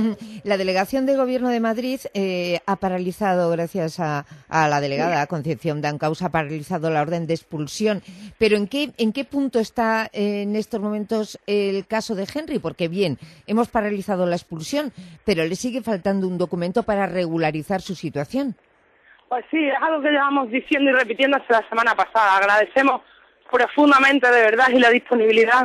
Speaker 11: La delegación de Gobierno de Madrid eh, ha paralizado, gracias a, a la delegada Concepción Dancausa, ha paralizado la orden de expulsión. Pero ¿en qué, en qué punto está eh, en estos momentos el caso de Henry? Porque bien, hemos paralizado la expulsión, pero le sigue faltando un documento para regularizar su situación.
Speaker 18: Pues sí, es algo que llevamos diciendo y repitiendo hasta la semana pasada. Agradecemos profundamente, de verdad, y la disponibilidad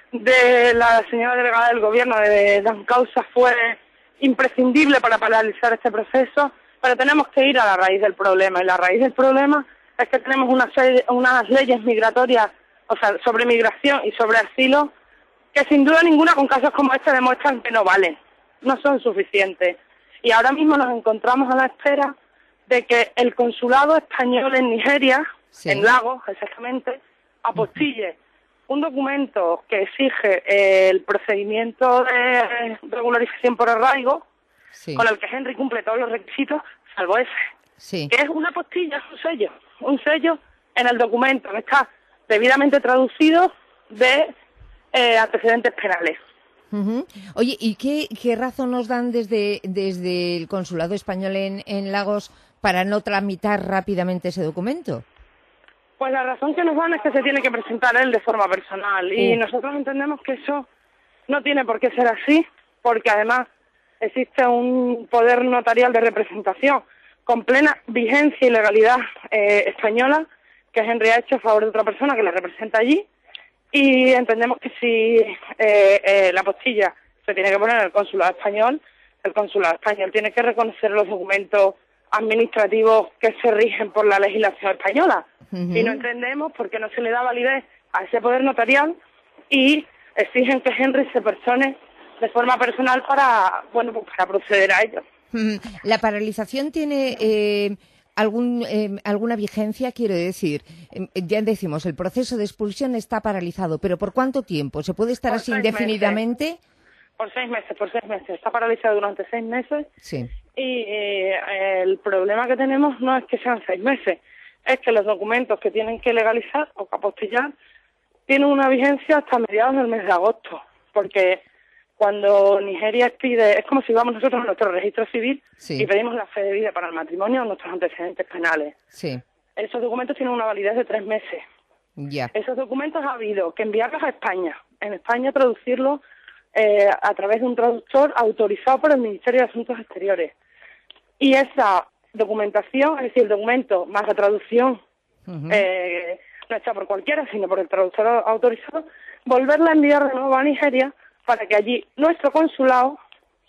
Speaker 18: de la señora delegada del Gobierno de Dancausa fue imprescindible para paralizar este proceso, pero tenemos que ir a la raíz del problema, y la raíz del problema es que tenemos una serie, unas leyes migratorias, o sea, sobre migración y sobre asilo, que sin duda ninguna con casos como este demuestran que no valen, no son suficientes. Y ahora mismo nos encontramos a la espera de que el consulado español en Nigeria, sí. en Lagos exactamente, apostille un documento que exige eh, el procedimiento de regularización por arraigo, sí. con el que Henry cumple todos los requisitos, salvo ese, sí. que es una apostilla, es un sello, un sello en el documento que está debidamente traducido de eh, antecedentes penales.
Speaker 11: Uh-huh. Oye, ¿y qué, qué razón nos dan desde, desde el consulado español en, en Lagos para no tramitar rápidamente ese documento?
Speaker 18: Pues la razón que nos dan es que se tiene que presentar él de forma personal, y uh. nosotros entendemos que eso no tiene por qué ser así, porque además existe un poder notarial de representación con plena vigencia y legalidad eh, española, que Henry ha hecho a favor de otra persona que le representa allí, y entendemos que si eh, eh, la apostilla se tiene que poner en el consulado español, el consulado español tiene que reconocer los documentos administrativos que se rigen por la legislación española.
Speaker 11: Uh-huh.
Speaker 18: Y no entendemos por qué no se le da validez a ese poder notarial y exigen que Henry se persone de forma personal para, bueno, pues para proceder a ello.
Speaker 11: Uh-huh. ¿La paralización tiene eh, algún eh, alguna vigencia? Quiero decir, eh, ya decimos, el proceso de expulsión está paralizado, pero ¿por cuánto tiempo? ¿Se puede estar
Speaker 18: Por
Speaker 11: así
Speaker 18: seis
Speaker 11: indefinidamente?
Speaker 18: Meses. Por seis meses, por seis meses. Está paralizado durante seis meses.
Speaker 11: Sí.
Speaker 18: Y eh, el problema que tenemos no es que sean seis meses, es que los documentos que tienen que legalizar o que apostillar tienen una vigencia hasta mediados del mes de agosto, porque cuando Nigeria pide, es como si vamos nosotros a nuestro registro civil
Speaker 11: sí.
Speaker 18: y pedimos la fe de vida para el matrimonio o nuestros antecedentes penales.
Speaker 11: Sí.
Speaker 18: Esos documentos tienen una validez de tres meses.
Speaker 11: Ya.
Speaker 18: Esos documentos ha habido que enviarlos a España, en España traducirlos eh, a través de un traductor autorizado por el Ministerio de Asuntos Exteriores. Y esa documentación, es decir, el documento más la traducción, uh-huh. eh, no está por cualquiera, sino por el traductor autorizado, volverla a enviar de nuevo a Nigeria para que allí nuestro consulado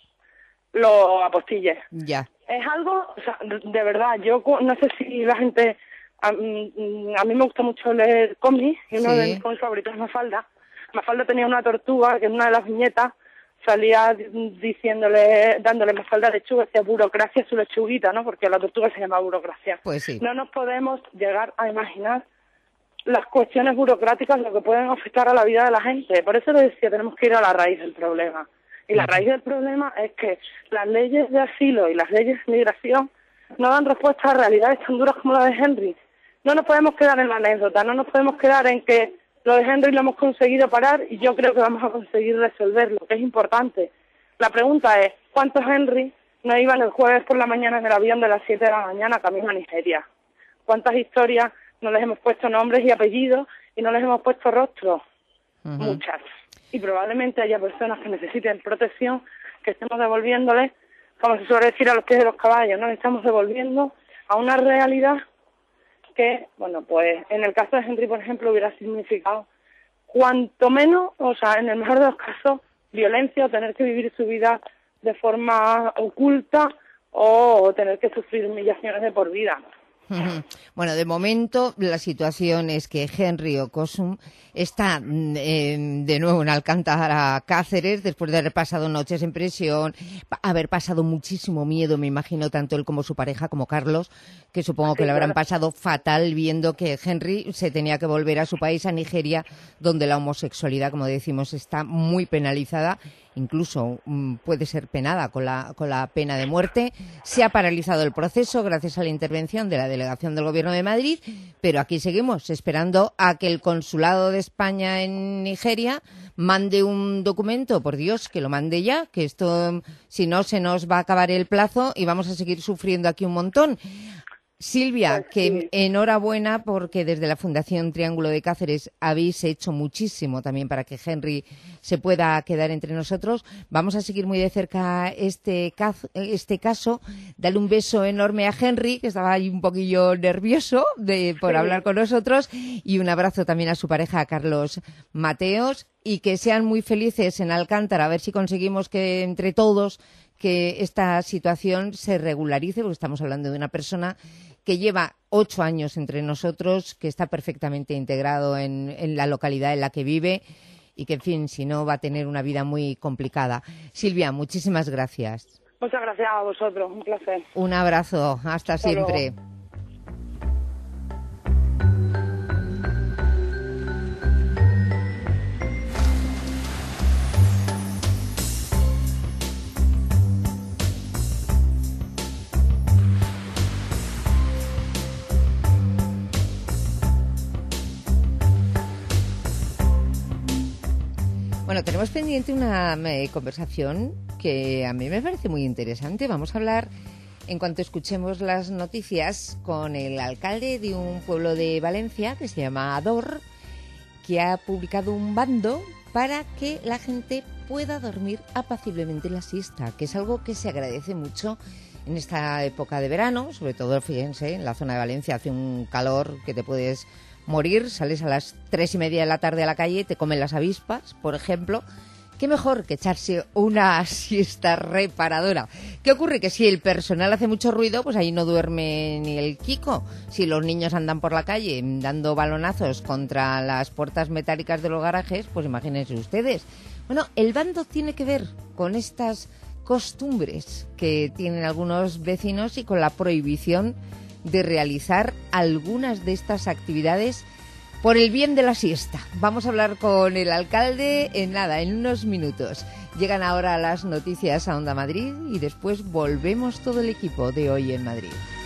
Speaker 18: lo apostille.
Speaker 11: Ya.
Speaker 18: Es algo, o sea, de verdad, yo no sé si la gente, a, a mí me gusta mucho leer cómics, y uno
Speaker 11: sí.
Speaker 18: de mis cómics favoritos es Mafalda. Mafalda tenía una tortuga que en una de las viñetas salía diciéndole, dándole Mafalda lechuga, decía burocracia su lechuguita, ¿no? Porque la tortuga se llama burocracia.
Speaker 11: Pues sí.
Speaker 18: No nos podemos llegar a imaginar las cuestiones burocráticas, lo que pueden afectar a la vida de la gente. Por eso lo decía, tenemos que ir a la raíz del problema. Y la raíz del problema es que las leyes de asilo y las leyes de migración no dan respuesta a realidades tan duras como la de Henry. No nos podemos quedar en la anécdota, no nos podemos quedar en que lo de Henry lo hemos conseguido parar y yo creo que vamos a conseguir resolverlo, que es importante. La pregunta es, ¿cuántos Henry no iban el jueves por la mañana en el avión de las siete de la mañana camino a Nigeria? ¿Cuántas historias no les hemos puesto nombres y apellidos y no les hemos puesto rostros? Uh-huh. Muchas. Y probablemente haya personas que necesiten protección, que estemos devolviéndoles, como se suele decir, a los pies de los caballos, ¿no? Estamos devolviendo a una realidad que, bueno, pues en el caso de Henry, por ejemplo, hubiera significado cuanto menos, o sea, en el mejor de los casos, violencia o tener que vivir su vida de forma oculta o tener que sufrir humillaciones de por vida.
Speaker 11: Bueno, de momento la situación es que Henry Okosum está eh, de nuevo en Alcántara, Cáceres, después de haber pasado noches en prisión, haber pasado muchísimo miedo, me imagino, tanto él como su pareja, como Carlos, que supongo que le habrán pasado fatal viendo que Henry se tenía que volver a su país, a Nigeria, donde la homosexualidad, como decimos, está muy penalizada. Incluso um, puede ser penada con la, con la pena de muerte. Se ha paralizado el proceso gracias a la intervención de la delegación del Gobierno de Madrid, pero aquí seguimos esperando a que el Consulado de España en Nigeria mande un documento. Por Dios, que lo mande ya, que esto, si no, se nos va a acabar el plazo y vamos a seguir sufriendo aquí un montón. Silvia, que enhorabuena porque desde la Fundación Triángulo de Cáceres habéis hecho muchísimo también para que Henry se pueda quedar entre nosotros. Vamos a seguir muy de cerca este caso, este caso. Dale un beso enorme a Henry, que estaba ahí un poquillo nervioso de, por sí. hablar con nosotros, y un abrazo también a su pareja, a Carlos Mateos, y que sean muy felices en Alcántara, a ver si conseguimos que entre todos que esta situación se regularice, porque estamos hablando de una persona que lleva ocho años entre nosotros, que está perfectamente integrado en, en la localidad en la que vive y que, en fin, si no, va a tener una vida muy complicada. Silvia, muchísimas gracias.
Speaker 18: Muchas gracias a vosotros, un placer.
Speaker 11: Un abrazo, hasta, hasta siempre. Luego. Bueno, tenemos pendiente una eh, conversación que a mí me parece muy interesante. Vamos a hablar, en cuanto escuchemos las noticias, con el alcalde de un pueblo de Valencia que se llama Ador, que ha publicado un bando para que la gente pueda dormir apaciblemente la siesta, que es algo que se agradece mucho en esta época de verano. Sobre todo, fíjense, en la zona de Valencia hace un calor que te puedes morir, sales a las tres y media de la tarde a la calle, te comen las avispas, por ejemplo, qué mejor que echarse una siesta reparadora. ¿Qué ocurre? Que si el personal hace mucho ruido, pues ahí no duerme ni el Kiko. Si los niños andan por la calle dando balonazos contra las puertas metálicas de los garajes, pues imagínense ustedes. Bueno, el bando tiene que ver con estas costumbres que tienen algunos vecinos y con la prohibición de realizar algunas de estas actividades por el bien de la siesta. Vamos a hablar con el alcalde en nada, en unos minutos. Llegan ahora las noticias a Onda Madrid y después volvemos todo el equipo de Hoy en Madrid.